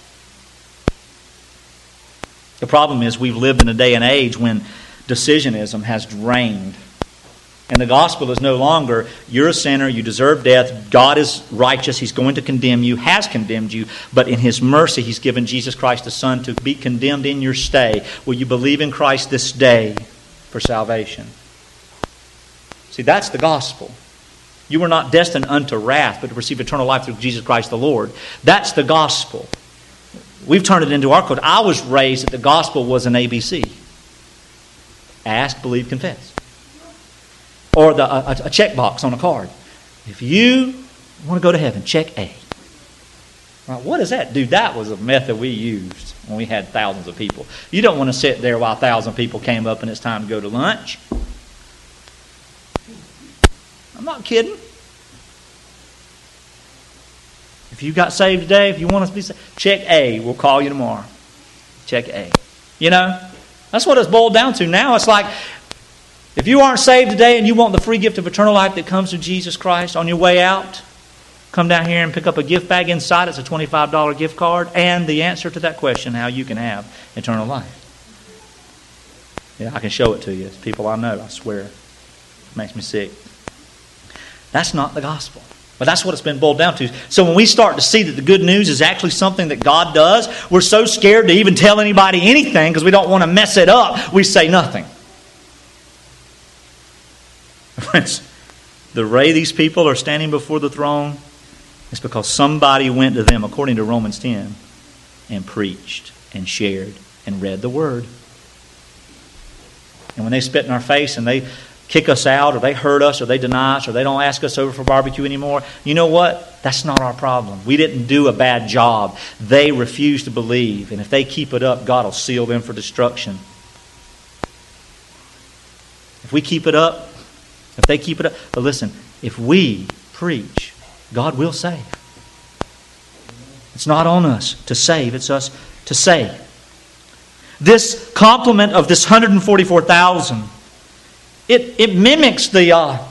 The problem is we've lived in a day and age when decisionism has reigned. And the gospel is no longer, you're a sinner, you deserve death, God is righteous, He's going to condemn you, has condemned you, but in His mercy He's given Jesus Christ the Son to be condemned in your stay. Will you believe in Christ this day for salvation? See, that's the gospel. You were not destined unto wrath, but to receive eternal life through Jesus Christ the Lord. That's the gospel. We've turned it into our code. I was raised that the gospel was an ABC. Ask, believe, confess. Or a checkbox on a card. If you want to go to heaven, check A. Right, what is that? Dude, that was a method we used when we had thousands of people. You don't want to sit there while 1,000 people came up and it's time to go to lunch. I'm not kidding. If you got saved today, if you want us to be saved, check A. We'll call you tomorrow. Check A. You know, that's what it's boiled down to. Now it's like, if you aren't saved today and you want the free gift of eternal life that comes through Jesus Christ on your way out, come down here and pick up a gift bag. Inside it's a $25 gift card and the answer to that question, how you can have eternal life. Yeah, I can show it to you. It's people I know, I swear. It makes me sick. That's not the gospel. But that's what it's been boiled down to. So when we start to see that the good news is actually something that God does, we're so scared to even tell anybody anything because we don't want to mess it up, we say nothing. Friends, the way these people are standing before the throne is because somebody went to them, according to Romans 10, and preached and shared and read the Word. And when they spit in our face and they kick us out, or they hurt us, or they deny us, or they don't ask us over for barbecue anymore, you know what? That's not our problem. We didn't do a bad job. They refuse to believe. And if they keep it up, God will seal them for destruction. If we keep it up, if they keep it up, but listen, if we preach, God will save. It's not on us to save, it's us to save. This complement of this 144,000, it mimics the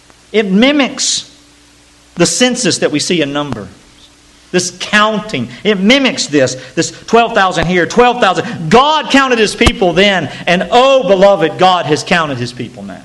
census that we see in Numbers. This counting, it mimics this 12,000 here, 12,000. God counted His people then, and oh, beloved, God has counted His people now.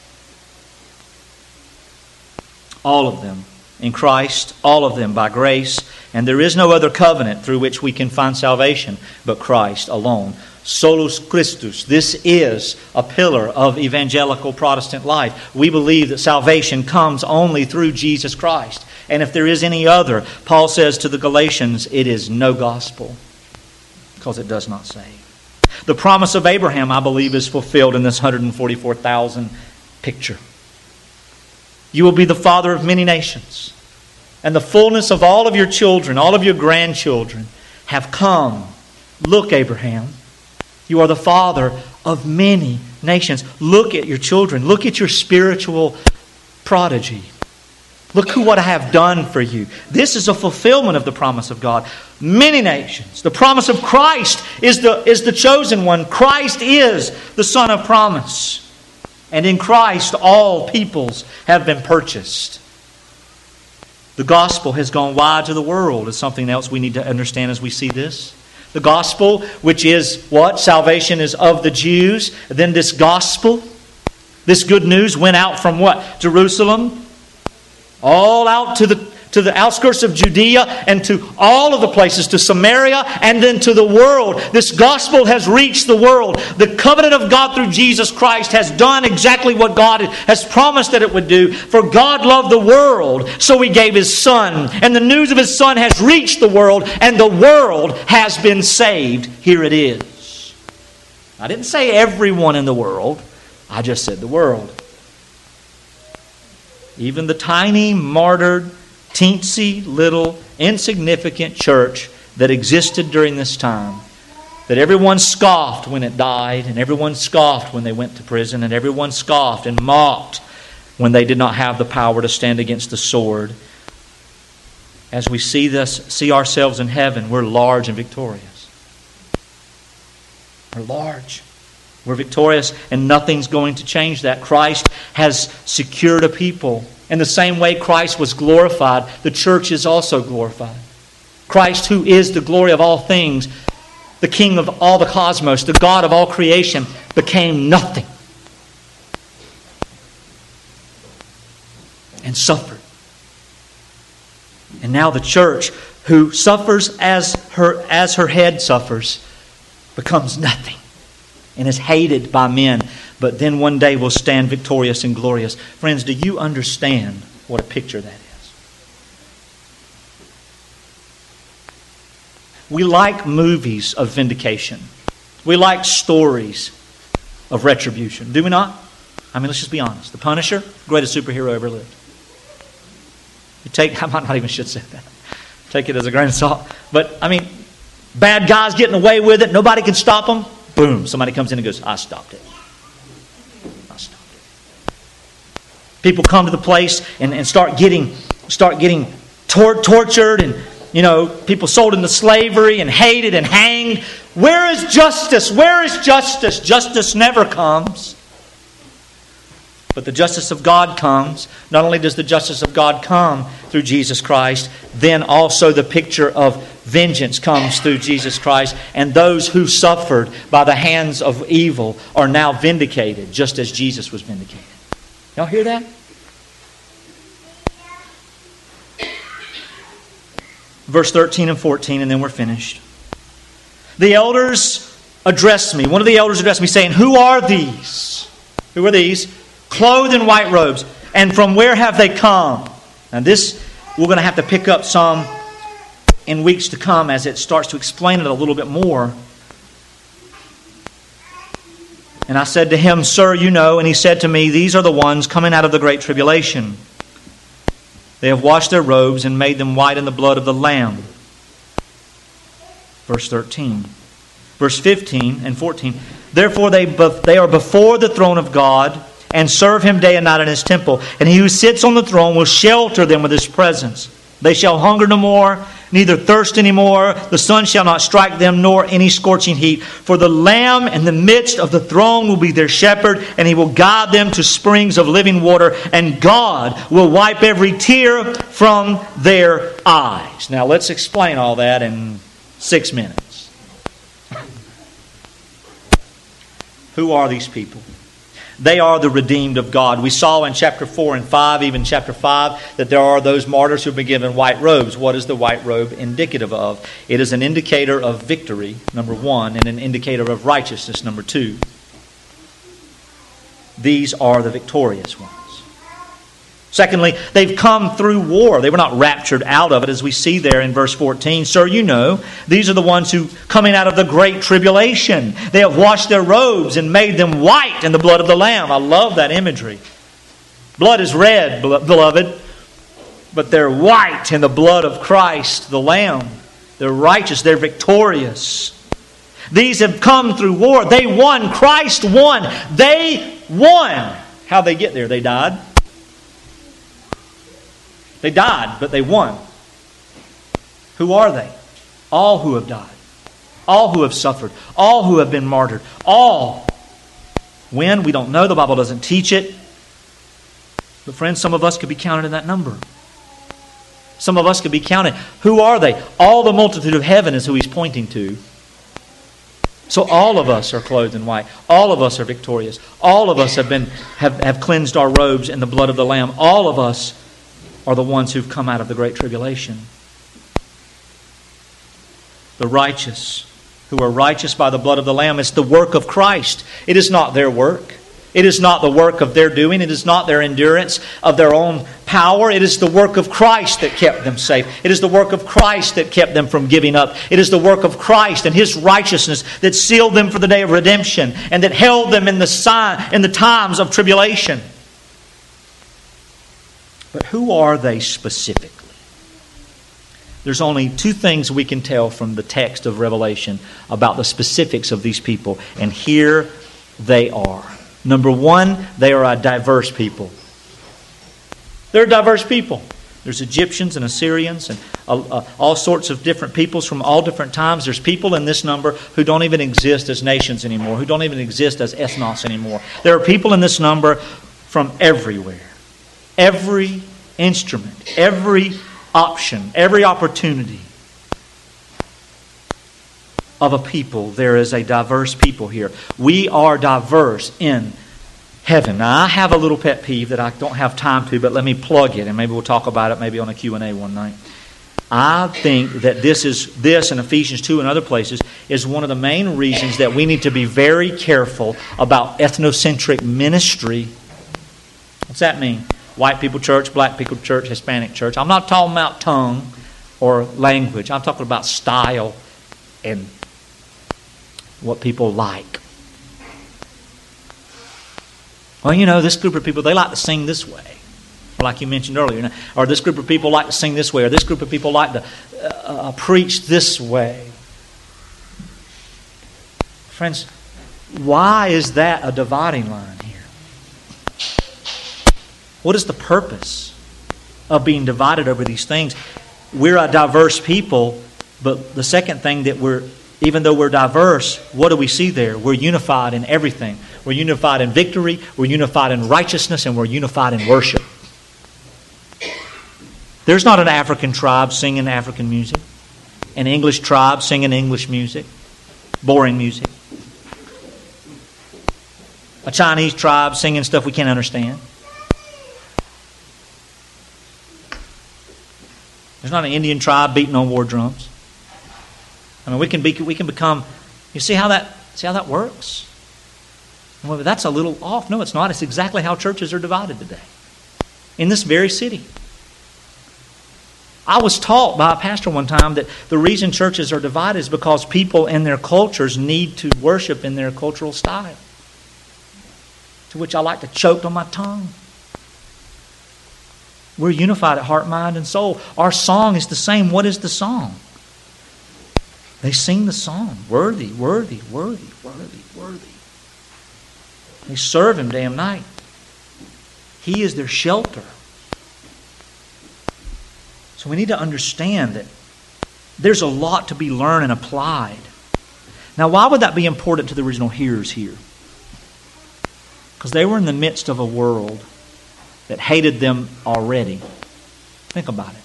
All of them in Christ, all of them by grace, and there is no other covenant through which we can find salvation but Christ alone. Solus Christus. This is a pillar of evangelical Protestant life. We believe that salvation comes only through Jesus Christ. And if there is any other, Paul says to the Galatians, it is no gospel, because it does not save. The promise of Abraham, I believe, is fulfilled in this 144,000 picture. You will be the father of many nations, and the fullness of all of your children, all of your grandchildren have come. Look, Abraham, you are the father of many nations. Look at your children. Look at your spiritual prodigy. Look what I have done for you. This is a fulfillment of the promise of God. Many nations. The promise of Christ is the chosen one. Christ is the Son of promise. And in Christ all peoples have been purchased. The gospel has gone wide to the world is something else we need to understand as we see this. The gospel, which is what? Salvation is of the Jews. Then this gospel, this good news went out from what? Jerusalem. All out to the outskirts of Judea and to all of the places, to Samaria and then to the world. This gospel has reached the world. The covenant of God through Jesus Christ has done exactly what God has promised that it would do. For God loved the world, so He gave His Son. And the news of His Son has reached the world, and the world has been saved. Here it is. I didn't say everyone in the world. I just said the world. Even the tiny, martyred, teensy, little, insignificant church that existed during this time, that everyone scoffed when it died, and everyone scoffed when they went to prison, and everyone scoffed and mocked when they did not have the power to stand against the sword. As we see ourselves in heaven, we're large and victorious. We're large. We're victorious, and nothing's going to change that. Christ has secured a people. In the same way Christ was glorified, the church is also glorified. Christ, who is the glory of all things, the King of all the cosmos, the God of all creation, became nothing and suffered. And now the church, who suffers as her head suffers, becomes nothing and is hated by men, but then one day will stand victorious and glorious. Friends, do you understand what a picture that is? We like movies of vindication. We like stories of retribution. Do we not? I mean, let's just be honest. The Punisher, greatest superhero ever lived. I might not even should say that. Take it as a grain of salt. But, I mean, bad guys getting away with it. Nobody can stop them. Boom, somebody comes in and goes, I stopped it. I stopped it. People come to the place and start getting tortured, and people sold into slavery and hated and hanged. Where is justice? Where is justice? Justice never comes. But the justice of God comes. Not only does the justice of God come through Jesus Christ, then also the picture of vengeance comes through Jesus Christ. And those who suffered by the hands of evil are now vindicated, just as Jesus was vindicated. Y'all hear that? Verse 13 and 14, and then we're finished. The elders addressed me. One of the elders addressed me, saying, "Who are these? Who are these? Clothed in white robes. And from where have they come?" Now this, we're going to have to pick up some in weeks to come as it starts to explain it a little bit more. And I said to him, "Sir, you know." And he said to me, "These are the ones coming out of the great tribulation. They have washed their robes and made them white in the blood of the Lamb." Verse 13. Verse 15 and 14. "Therefore they are before the throne of God, and serve Him day and night in His temple. And He who sits on the throne will shelter them with His presence. They shall hunger no more, neither thirst any more. The sun shall not strike them, nor any scorching heat. For the Lamb in the midst of the throne will be their shepherd, and He will guide them to springs of living water. And God will wipe every tear from their eyes." Now let's explain all that in 6 minutes. Who are these people? They are the redeemed of God. We saw in chapter 4 and 5, even chapter 5, that there are those martyrs who have been given white robes. What is the white robe indicative of? It is an indicator of victory, number 1, and an indicator of righteousness, number 2. These are the victorious ones. Secondly, they've come through war. They were not raptured out of it, as we see there in verse 14. "Sir, you know, these are the ones who, coming out of the great tribulation, they have washed their robes and made them white in the blood of the Lamb." I love that imagery. Blood is red, beloved, but they're white in the blood of Christ, the Lamb. They're righteous. They're victorious. These have come through war. They won. Christ won. They won. How'd they get there? They died. They died, but they won. Who are they? All who have died. All who have suffered. All who have been martyred. All. When? We don't know. The Bible doesn't teach it. But friends, some of us could be counted in that number. Some of us could be counted. Who are they? All the multitude of heaven is who He's pointing to. So all of us are clothed in white. All of us are victorious. All of us have cleansed our robes in the blood of the Lamb. All of us are the ones who've come out of the great tribulation. The righteous, who are righteous by the blood of the Lamb, is the work of Christ. It is not their work. It is not the work of their doing. It is not their endurance of their own power. It is the work of Christ that kept them safe. It is the work of Christ that kept them from giving up. It is the work of Christ and His righteousness that sealed them for the day of redemption and that held them in the times of tribulation. But who are they specifically? There's only 2 things we can tell from the text of Revelation about the specifics of these people. And here they are. Number 1, they are a diverse people. They're a diverse people. There's Egyptians and Assyrians and all sorts of different peoples from all different times. There's people in this number who don't even exist as nations anymore, who don't even exist as ethnos anymore. There are people in this number from everywhere. Every instrument, every option, every opportunity of a people, there is a diverse people here. We are diverse in heaven. Now, I have a little pet peeve that I don't have time to, but let me plug it, and maybe we'll talk about it maybe on a Q&A one night. I think that this in Ephesians 2 and other places is one of the main reasons that we need to be very careful about ethnocentric ministry. What's that mean? White people church, black people church, Hispanic church. I'm not talking about tongue or language. I'm talking about style and what people like. Well, you know, this group of people, they like to sing this way. Like you mentioned earlier. Or this group of people like to sing this way. Or this group of people like to preach this way. Friends, why is that a dividing line here? What is the purpose of being divided over these things? We're a diverse people, but the second thing that we're Even though we're diverse, what do we see there? We're unified in everything. We're unified in victory, we're unified in righteousness, and we're unified in worship. There's not an African tribe singing African music, an English tribe singing English music, boring music, a Chinese tribe singing stuff we can't understand. There's not an Indian tribe beating on war drums. I mean, we can become. You see how that works? Well, that's a little off. No, it's not. It's exactly how churches are divided today, in this very city. I was taught by a pastor one time that the reason churches are divided is because people in their cultures need to worship in their cultural style. To which I like to choke on my tongue. We're unified at heart, mind, and soul. Our song is the same. What is the song? They sing the song. Worthy, worthy, worthy, worthy, worthy. They serve Him day and night. He is their shelter. So we need to understand that there's a lot to be learned and applied. Now, why would that be important to the original hearers here? Because they were in the midst of a world that hated them already. Think about it.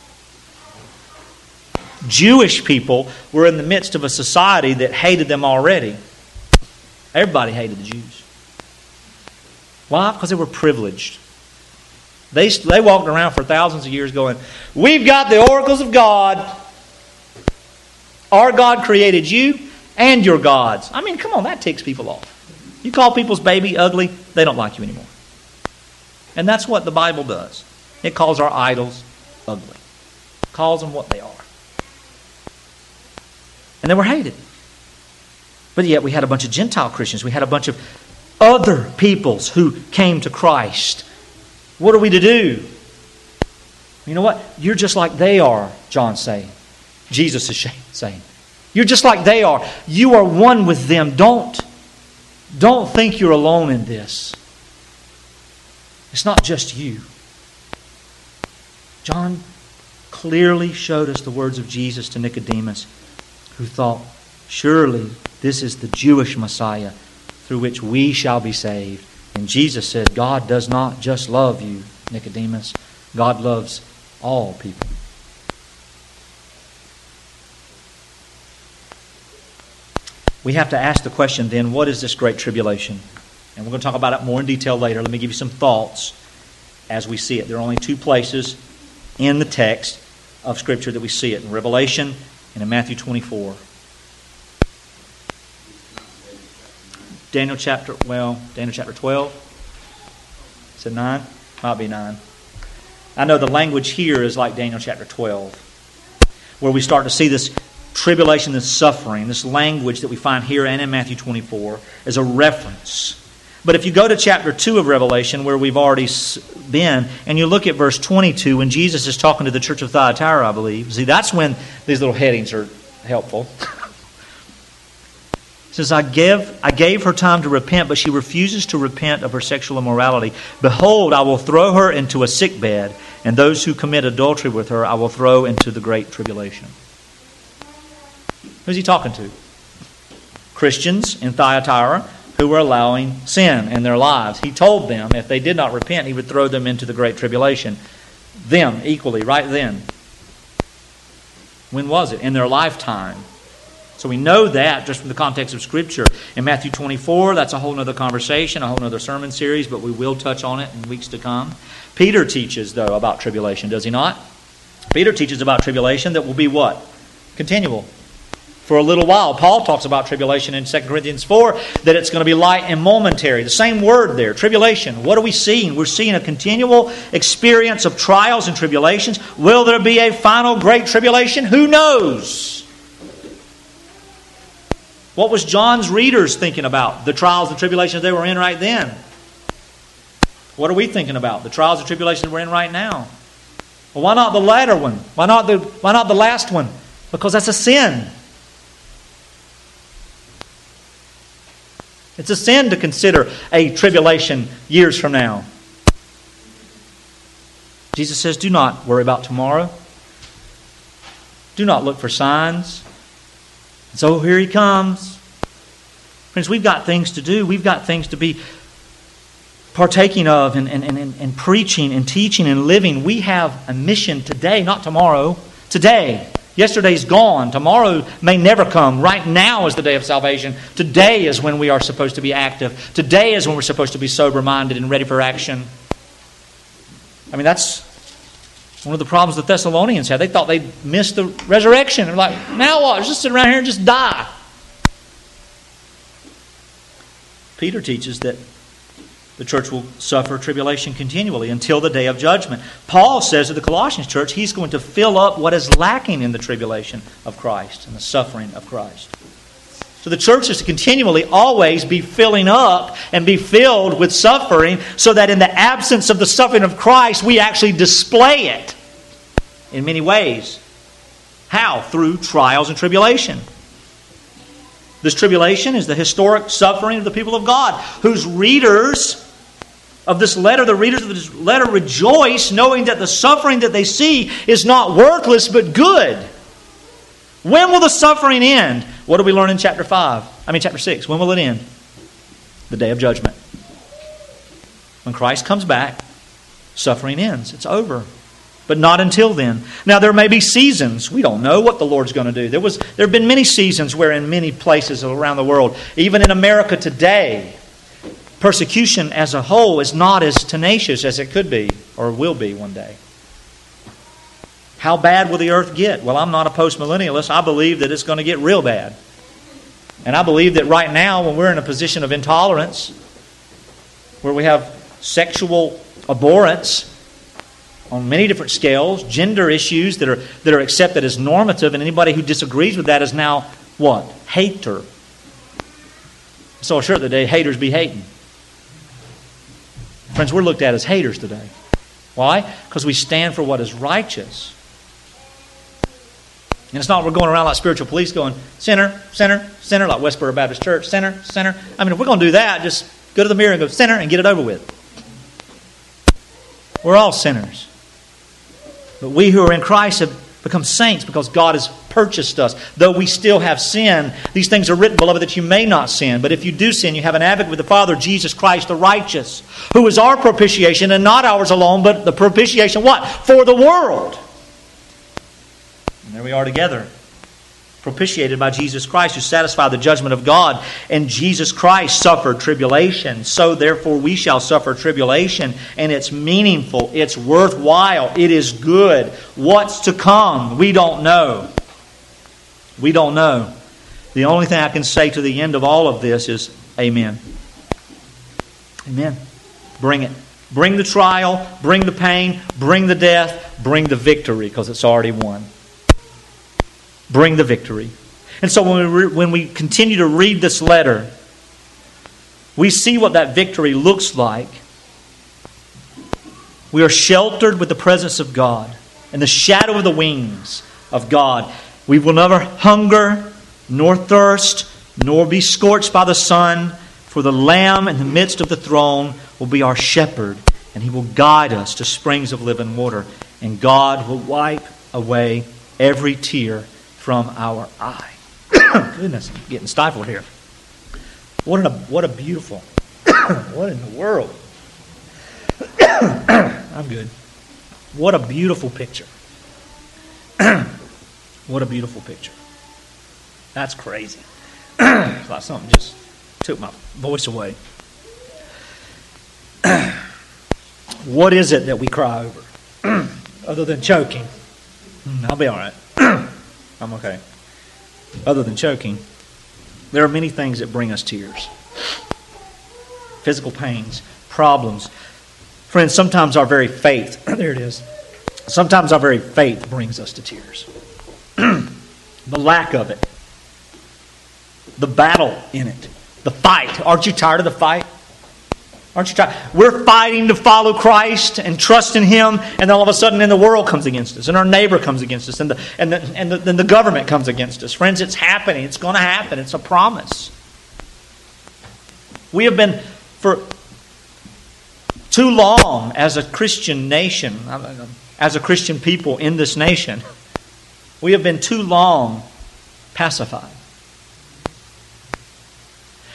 Jewish people were in the midst of a society that hated them already. Everybody hated the Jews. Why? Because they were privileged. They walked around for thousands of years going, we've got the oracles of God. Our God created you and your gods. I mean, come on, that ticks people off. You call people's baby ugly, they don't like you anymore. And that's what the Bible does. It calls our idols ugly. It calls them what they are. And they were hated. But yet we had a bunch of Gentile Christians. We had a bunch of other peoples who came to Christ. What are we to do? You know what? You're just like they are, John's saying. Jesus is saying. You're just like they are. You are one with them. Don't think you're alone in this. It's not just you. John clearly showed us the words of Jesus to Nicodemus, who thought, surely this is the Jewish Messiah through which we shall be saved. And Jesus said, God does not just love you, Nicodemus. God loves all people. We have to ask the question then, what is this great tribulation? And we're going to talk about it more in detail later. Let me give you some thoughts as we see it. There are only two places in the text of Scripture that we see it, in Revelation and in Matthew 24. Daniel chapter 12. Is it 9? Might be 9. I know the language here is like Daniel chapter 12, where we start to see this tribulation, this suffering, this language that we find here and in Matthew 24 as a reference. But if you go to chapter 2 of Revelation, where we've already been, and you look at verse 22, when Jesus is talking to the church of Thyatira, I believe. See, that's when these little headings are helpful. It says, I gave her time to repent, but she refuses to repent of her sexual immorality. Behold, I will throw her into a sickbed, and those who commit adultery with her I will throw into the great tribulation. Who's he talking to? Christians in Thyatira who were allowing sin in their lives. He told them if they did not repent, He would throw them into the great tribulation. Them equally, right then. When was it? In their lifetime. So we know that just from the context of Scripture. In Matthew 24, that's a whole other conversation, a whole other sermon series, but we will touch on it in weeks to come. Peter teaches, though, about tribulation, does he not? Peter teaches about tribulation that will be what? Continual. For a little while. Paul talks about tribulation in 2 Corinthians 4, that it's going to be light and momentary. The same word there, tribulation. What are we seeing? We're seeing a continual experience of trials and tribulations. Will there be a final great tribulation? Who knows? What was John's readers thinking about? The trials and tribulations they were in right then. What are we thinking about? The trials and tribulations we're in right now. Well, why not the latter one? Why not the last one? Because that's a sin. It's a sin to consider a tribulation years from now. Jesus says, do not worry about tomorrow. Do not look for signs. So here He comes. Friends, we've got things to do. We've got things to be partaking of and preaching and teaching and living. We have a mission today, not tomorrow. Today. Yesterday's gone. Tomorrow may never come. Right now is the day of salvation. Today is when we are supposed to be active. Today is when we're supposed to be sober-minded and ready for action. I mean, that's one of the problems the Thessalonians had. They thought they'd missed the resurrection. They're like, now what? Just sit around here and just die. Peter teaches that the church will suffer tribulation continually until the day of judgment. Paul says to the Colossians church he's going to fill up what is lacking in the tribulation of Christ and the suffering of Christ. So the church is to continually always be filling up and be filled with suffering so that in the absence of the suffering of Christ we actually display it in many ways. How? Through trials and tribulation. This tribulation is the historic suffering of the people of God, whose readers of this letter, the readers of this letter rejoice knowing that the suffering that they see is not worthless but good. When will the suffering end? What do we learn in chapter 6? When will it end? The day of judgment. When Christ comes back, suffering ends. It's over. But not until then. Now there may be seasons. We don't know what the Lord's going to do. There have been many seasons where in many places around the world, even in America today, persecution as a whole is not as tenacious as it could be or will be one day. How bad will the earth get? Well, I'm not a postmillennialist. I believe that it's going to get real bad. And I believe that right now when we're in a position of intolerance, where we have sexual abhorrence on many different scales, gender issues that are accepted as normative, and anybody who disagrees with that is now what? Hater. I saw a shirt the day, haters be hating. Friends, we're looked at as haters today. Why? Because we stand for what is righteous. And it's not we're going around like spiritual police going, sinner, sinner, sinner, like Westboro Baptist Church, sinner, sinner. I mean, if we're going to do that, just go to the mirror and go, sinner, and get it over with. We're all sinners. But we who are in Christ have become saints because God has purchased us. Though we still have sin, these things are written, beloved, that you may not sin. But if you do sin, you have an advocate with the Father, Jesus Christ the righteous, who is our propitiation, and not ours alone, but the propitiation, what? For the world. And there we are together, propitiated by Jesus Christ, who satisfied the judgment of God. And Jesus Christ suffered tribulation. So therefore we shall suffer tribulation. And it's meaningful. It's worthwhile. It is good. What's to come? We don't know. We don't know. The only thing I can say to the end of all of this is amen. Amen. Bring it. Bring the trial. Bring the pain. Bring the death. Bring the victory, because it's already won. Bring the victory. And so when we continue to read this letter, we see what that victory looks like. We are sheltered with the presence of God and the shadow of the wings of God. We will never hunger, nor thirst, nor be scorched by the sun, for the Lamb in the midst of the throne will be our shepherd, and He will guide us to springs of living water, and God will wipe away every tear from our eye. Goodness, I'm getting stifled here. What a beautiful, what in the world? I'm good. What a beautiful picture. What a beautiful picture. That's crazy. It's like something just took my voice away. What is it that we cry over? Other than choking. I'll be all right. I'm okay. Other than choking, there are many things that bring us tears. Physical pains, problems. Friends, sometimes our very faith, there it is. Sometimes our very faith brings us to tears. The lack of it. The battle in it. The fight. Aren't you tired of the fight? Aren't you tired? We're fighting to follow Christ and trust in Him, and then all of a sudden then the world comes against us, and our neighbor comes against us, and then the government comes against us. Friends, it's happening. It's going to happen. It's a promise. We have been, for too long as a Christian nation, as a Christian people in this nation, we have been too long pacified.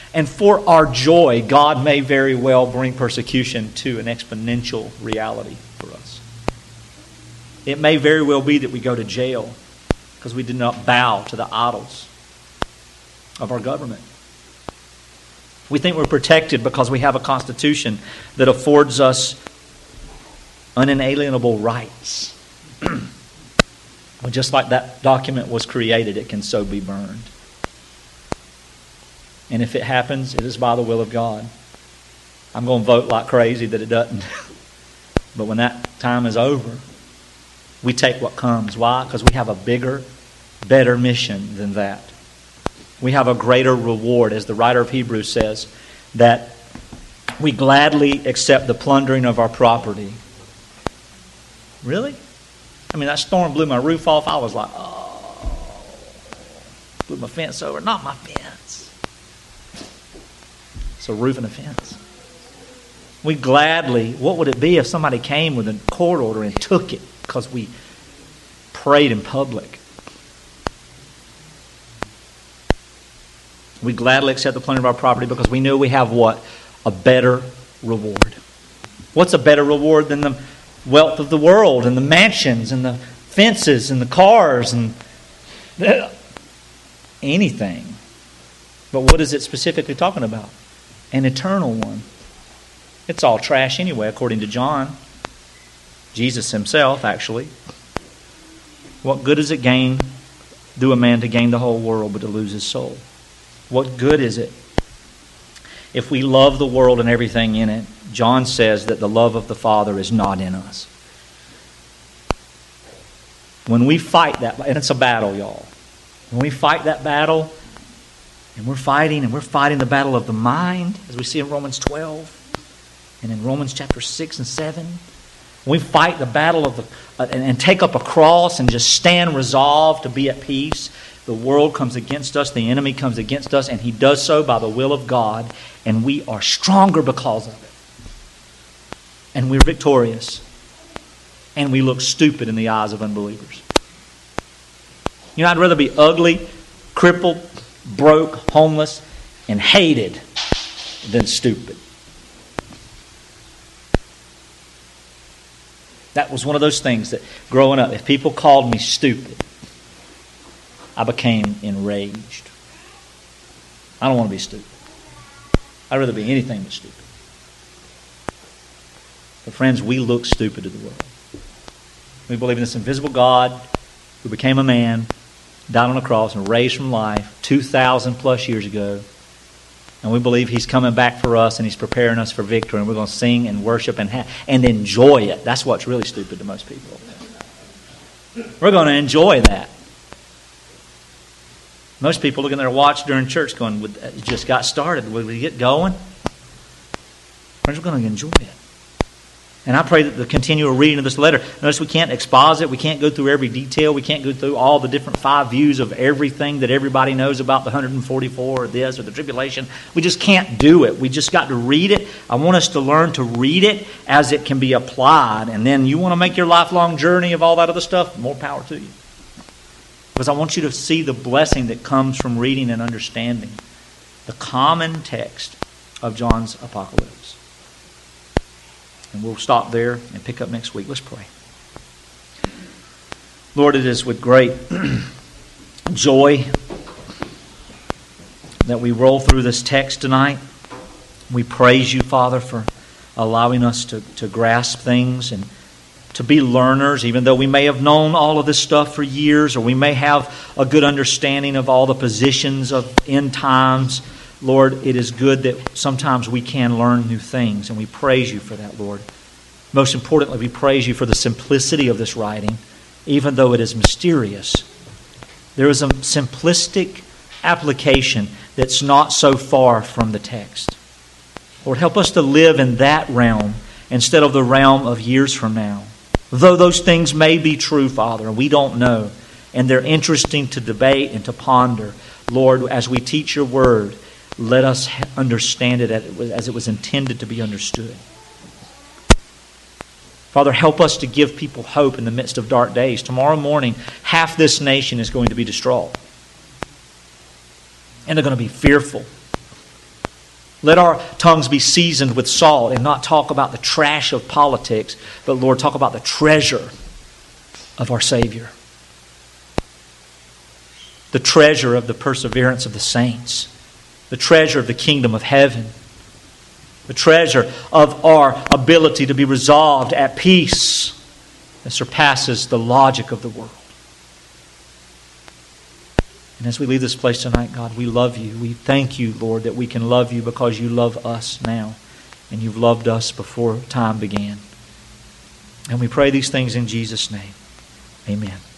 And for our joy, God may very well bring persecution to an exponential reality for us. It may very well be that we go to jail because we did not bow to the idols of our government. We think we're protected because we have a constitution that affords us unalienable rights. Well, just like that document was created, it can so be burned. And if it happens, it is by the will of God. I'm going to vote like crazy that it doesn't. But when that time is over, we take what comes. Why? Because we have a bigger, better mission than that. We have a greater reward, as the writer of Hebrews says, that we gladly accept the plundering of our property. Really? I mean, that storm blew my roof off. I was like, oh, blew my fence over. Not my fence. It's a roof and a fence. We gladly, what would it be if somebody came with a court order and took it because we prayed in public? We gladly accept the plunder of our property because we know we have what? A better reward. What's a better reward than the wealth of the world and the mansions and the fences and the cars and anything? But what is it specifically talking about? An eternal one. It's all trash anyway, according to John. Jesus himself, actually. What good does it do a man to gain the whole world but to lose his soul? What good is it if we love the world and everything in it? John says that the love of the Father is not in us. When we fight that, and it's a battle, y'all. When we fight that battle, and we're fighting the battle of the mind, as we see in Romans 12, and in Romans chapter 6 and 7. When we fight the battle of and take up a cross and just stand resolved to be at peace, the world comes against us, the enemy comes against us, and he does so by the will of God, and we are stronger because of it. And we're victorious. And we look stupid in the eyes of unbelievers. You know, I'd rather be ugly, crippled, broke, homeless, and hated than stupid. That was one of those things that growing up, if people called me stupid, I became enraged. I don't want to be stupid. I'd rather be anything but stupid. But friends, we look stupid to the world. We believe in this invisible God who became a man, died on a cross, and raised from life 2,000 plus years ago. And we believe He's coming back for us and He's preparing us for victory. And we're going to sing and worship and enjoy it. That's what's really stupid to most people. We're going to enjoy that. Most people looking at their watch during church going, it just got started. Will we get going? Friends, we're going to enjoy it. And I pray that the continual reading of this letter, notice we can't exposit, we can't go through every detail, we can't go through all the different 5 views of everything that everybody knows about the 144 or this or the tribulation. We just can't do it. We just got to read it. I want us to learn to read it as it can be applied. And then you want to make your lifelong journey of all that other stuff, more power to you. Because I want you to see the blessing that comes from reading and understanding the common text of John's Apocalypse. And we'll stop there and pick up next week. Let's pray. Lord, it is with great joy that we roll through this text tonight. We praise you, Father, for allowing us to grasp things and to be learners, even though we may have known all of this stuff for years, or we may have a good understanding of all the positions of end times. Lord, it is good that sometimes we can learn new things, and we praise you for that, Lord. Most importantly, we praise you for the simplicity of this writing, even though it is mysterious. There is a simplistic application that's not so far from the text. Lord, help us to live in that realm instead of the realm of years from now. Though those things may be true, Father, and we don't know, and they're interesting to debate and to ponder, Lord, as we teach your word, let us understand it as it was intended to be understood. Father, help us to give people hope in the midst of dark days. Tomorrow morning, half this nation is going to be distraught. And they're going to be fearful. Let our tongues be seasoned with salt and not talk about the trash of politics, but Lord, talk about the treasure of our Savior. The treasure of the perseverance of the saints. The treasure of the kingdom of heaven. The treasure of our ability to be resolved at peace that surpasses the logic of the world. And as we leave this place tonight, God, we love you. We thank you, Lord, that we can love you because you love us now. And you've loved us before time began. And we pray these things in Jesus' name. Amen.